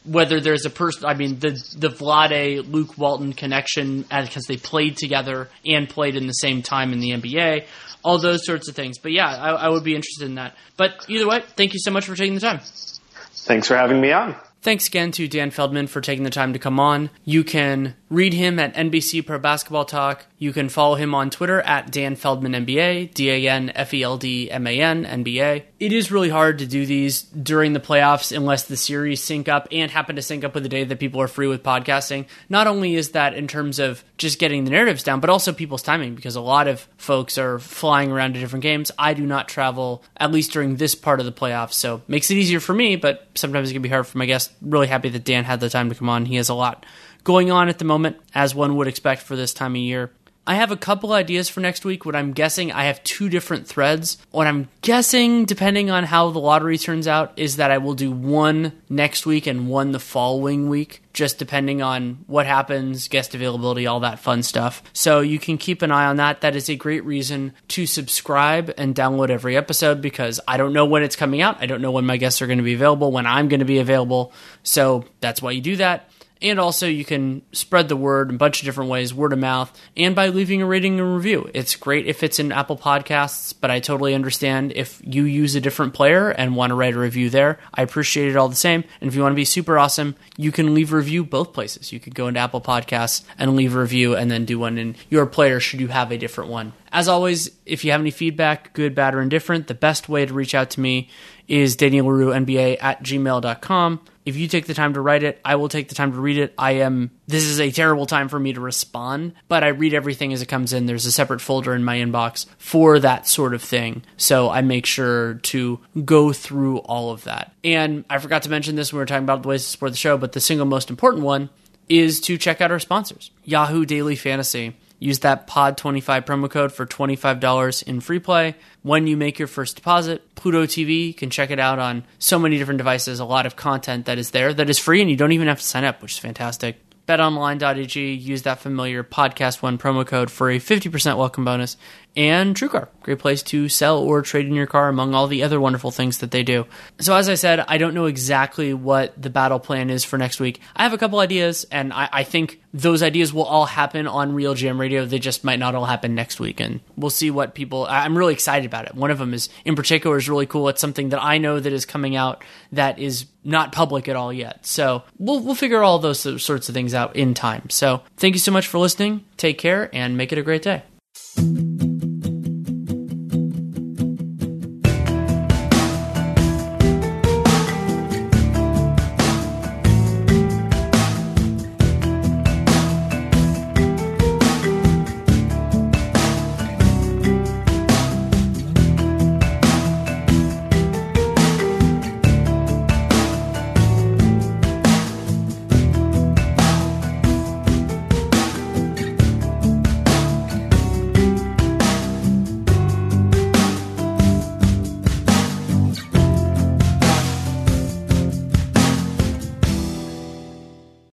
whether there's a person, I mean, the the Vlade Luke Walton connection because they played together and played in the same time in the N B A, all those sorts of things. But yeah, I, I would be interested in that. But either way, thank you so much for taking the time. Thanks for having me on. Thanks again to Dan Feldman for taking the time to come on. You can read him at N B C Pro Basketball Talk. You can follow him on Twitter at Dan Feldman N B A, D A N F E L D M A N, N B A. It is really hard to do these during the playoffs unless the series sync up and happen to sync up with the day that people are free with podcasting. Not only is that in terms of just getting the narratives down, but also people's timing, because a lot of folks are flying around to different games. I do not travel, at least during this part of the playoffs, so it makes it easier for me, but sometimes it can be hard for my guests. Really happy that Dan had the time to come on. He has a lot going on at the moment, as one would expect for this time of year. I have a couple ideas for next week. What I'm guessing, I have two different threads. What I'm guessing, depending on how the lottery turns out, is that I will do one next week and one the following week, just depending on what happens, guest availability, all that fun stuff. So you can keep an eye on that. That is a great reason to subscribe and download every episode, because I don't know when it's coming out. I don't know when my guests are going to be available, when I'm going to be available. So that's why you do that. And also, you can spread the word in a bunch of different ways, word of mouth, and by leaving a rating and review. It's great if it's in Apple Podcasts, but I totally understand if you use a different player and want to write a review there. I appreciate it all the same. And if you want to be super awesome, you can leave a review both places. You could go into Apple Podcasts and leave a review and then do one in your player should you have a different one. As always, if you have any feedback, good, bad, or indifferent, the best way to reach out to me is Daniel Leroux N B A at gmail dot com. If you take the time to write it, I will take the time to read it. I am, this is a terrible time for me to respond, but I read everything as it comes in. There's a separate folder in my inbox for that sort of thing. So I make sure to go through all of that. And I forgot to mention this when we were talking about the ways to support the show, but the single most important one is to check out our sponsors. Yahoo Daily Fantasy. Use that P O D twenty-five promo code for twenty-five dollars in free play when you make your first deposit. Pluto T V, you can check it out on so many different devices. A lot of content that is there that is free, and you don't even have to sign up, which is fantastic. bet online dot a g, use that familiar Podcast One promo code for a fifty percent welcome bonus. And TrueCar, great place to sell or trade in your car, among all the other wonderful things that they do. So as I said, I don't know exactly what the battle plan is for next week. I have a couple ideas, and I, I think those ideas will all happen on Real Jam Radio. They just might not all happen next week, and we'll see what people... I'm really excited about it. One of them is, in particular, is really cool. It's something that I know that is coming out that is not public at all yet. So we'll we'll figure all those sorts of things out in time. So thank you so much for listening. Take care, and make it a great day.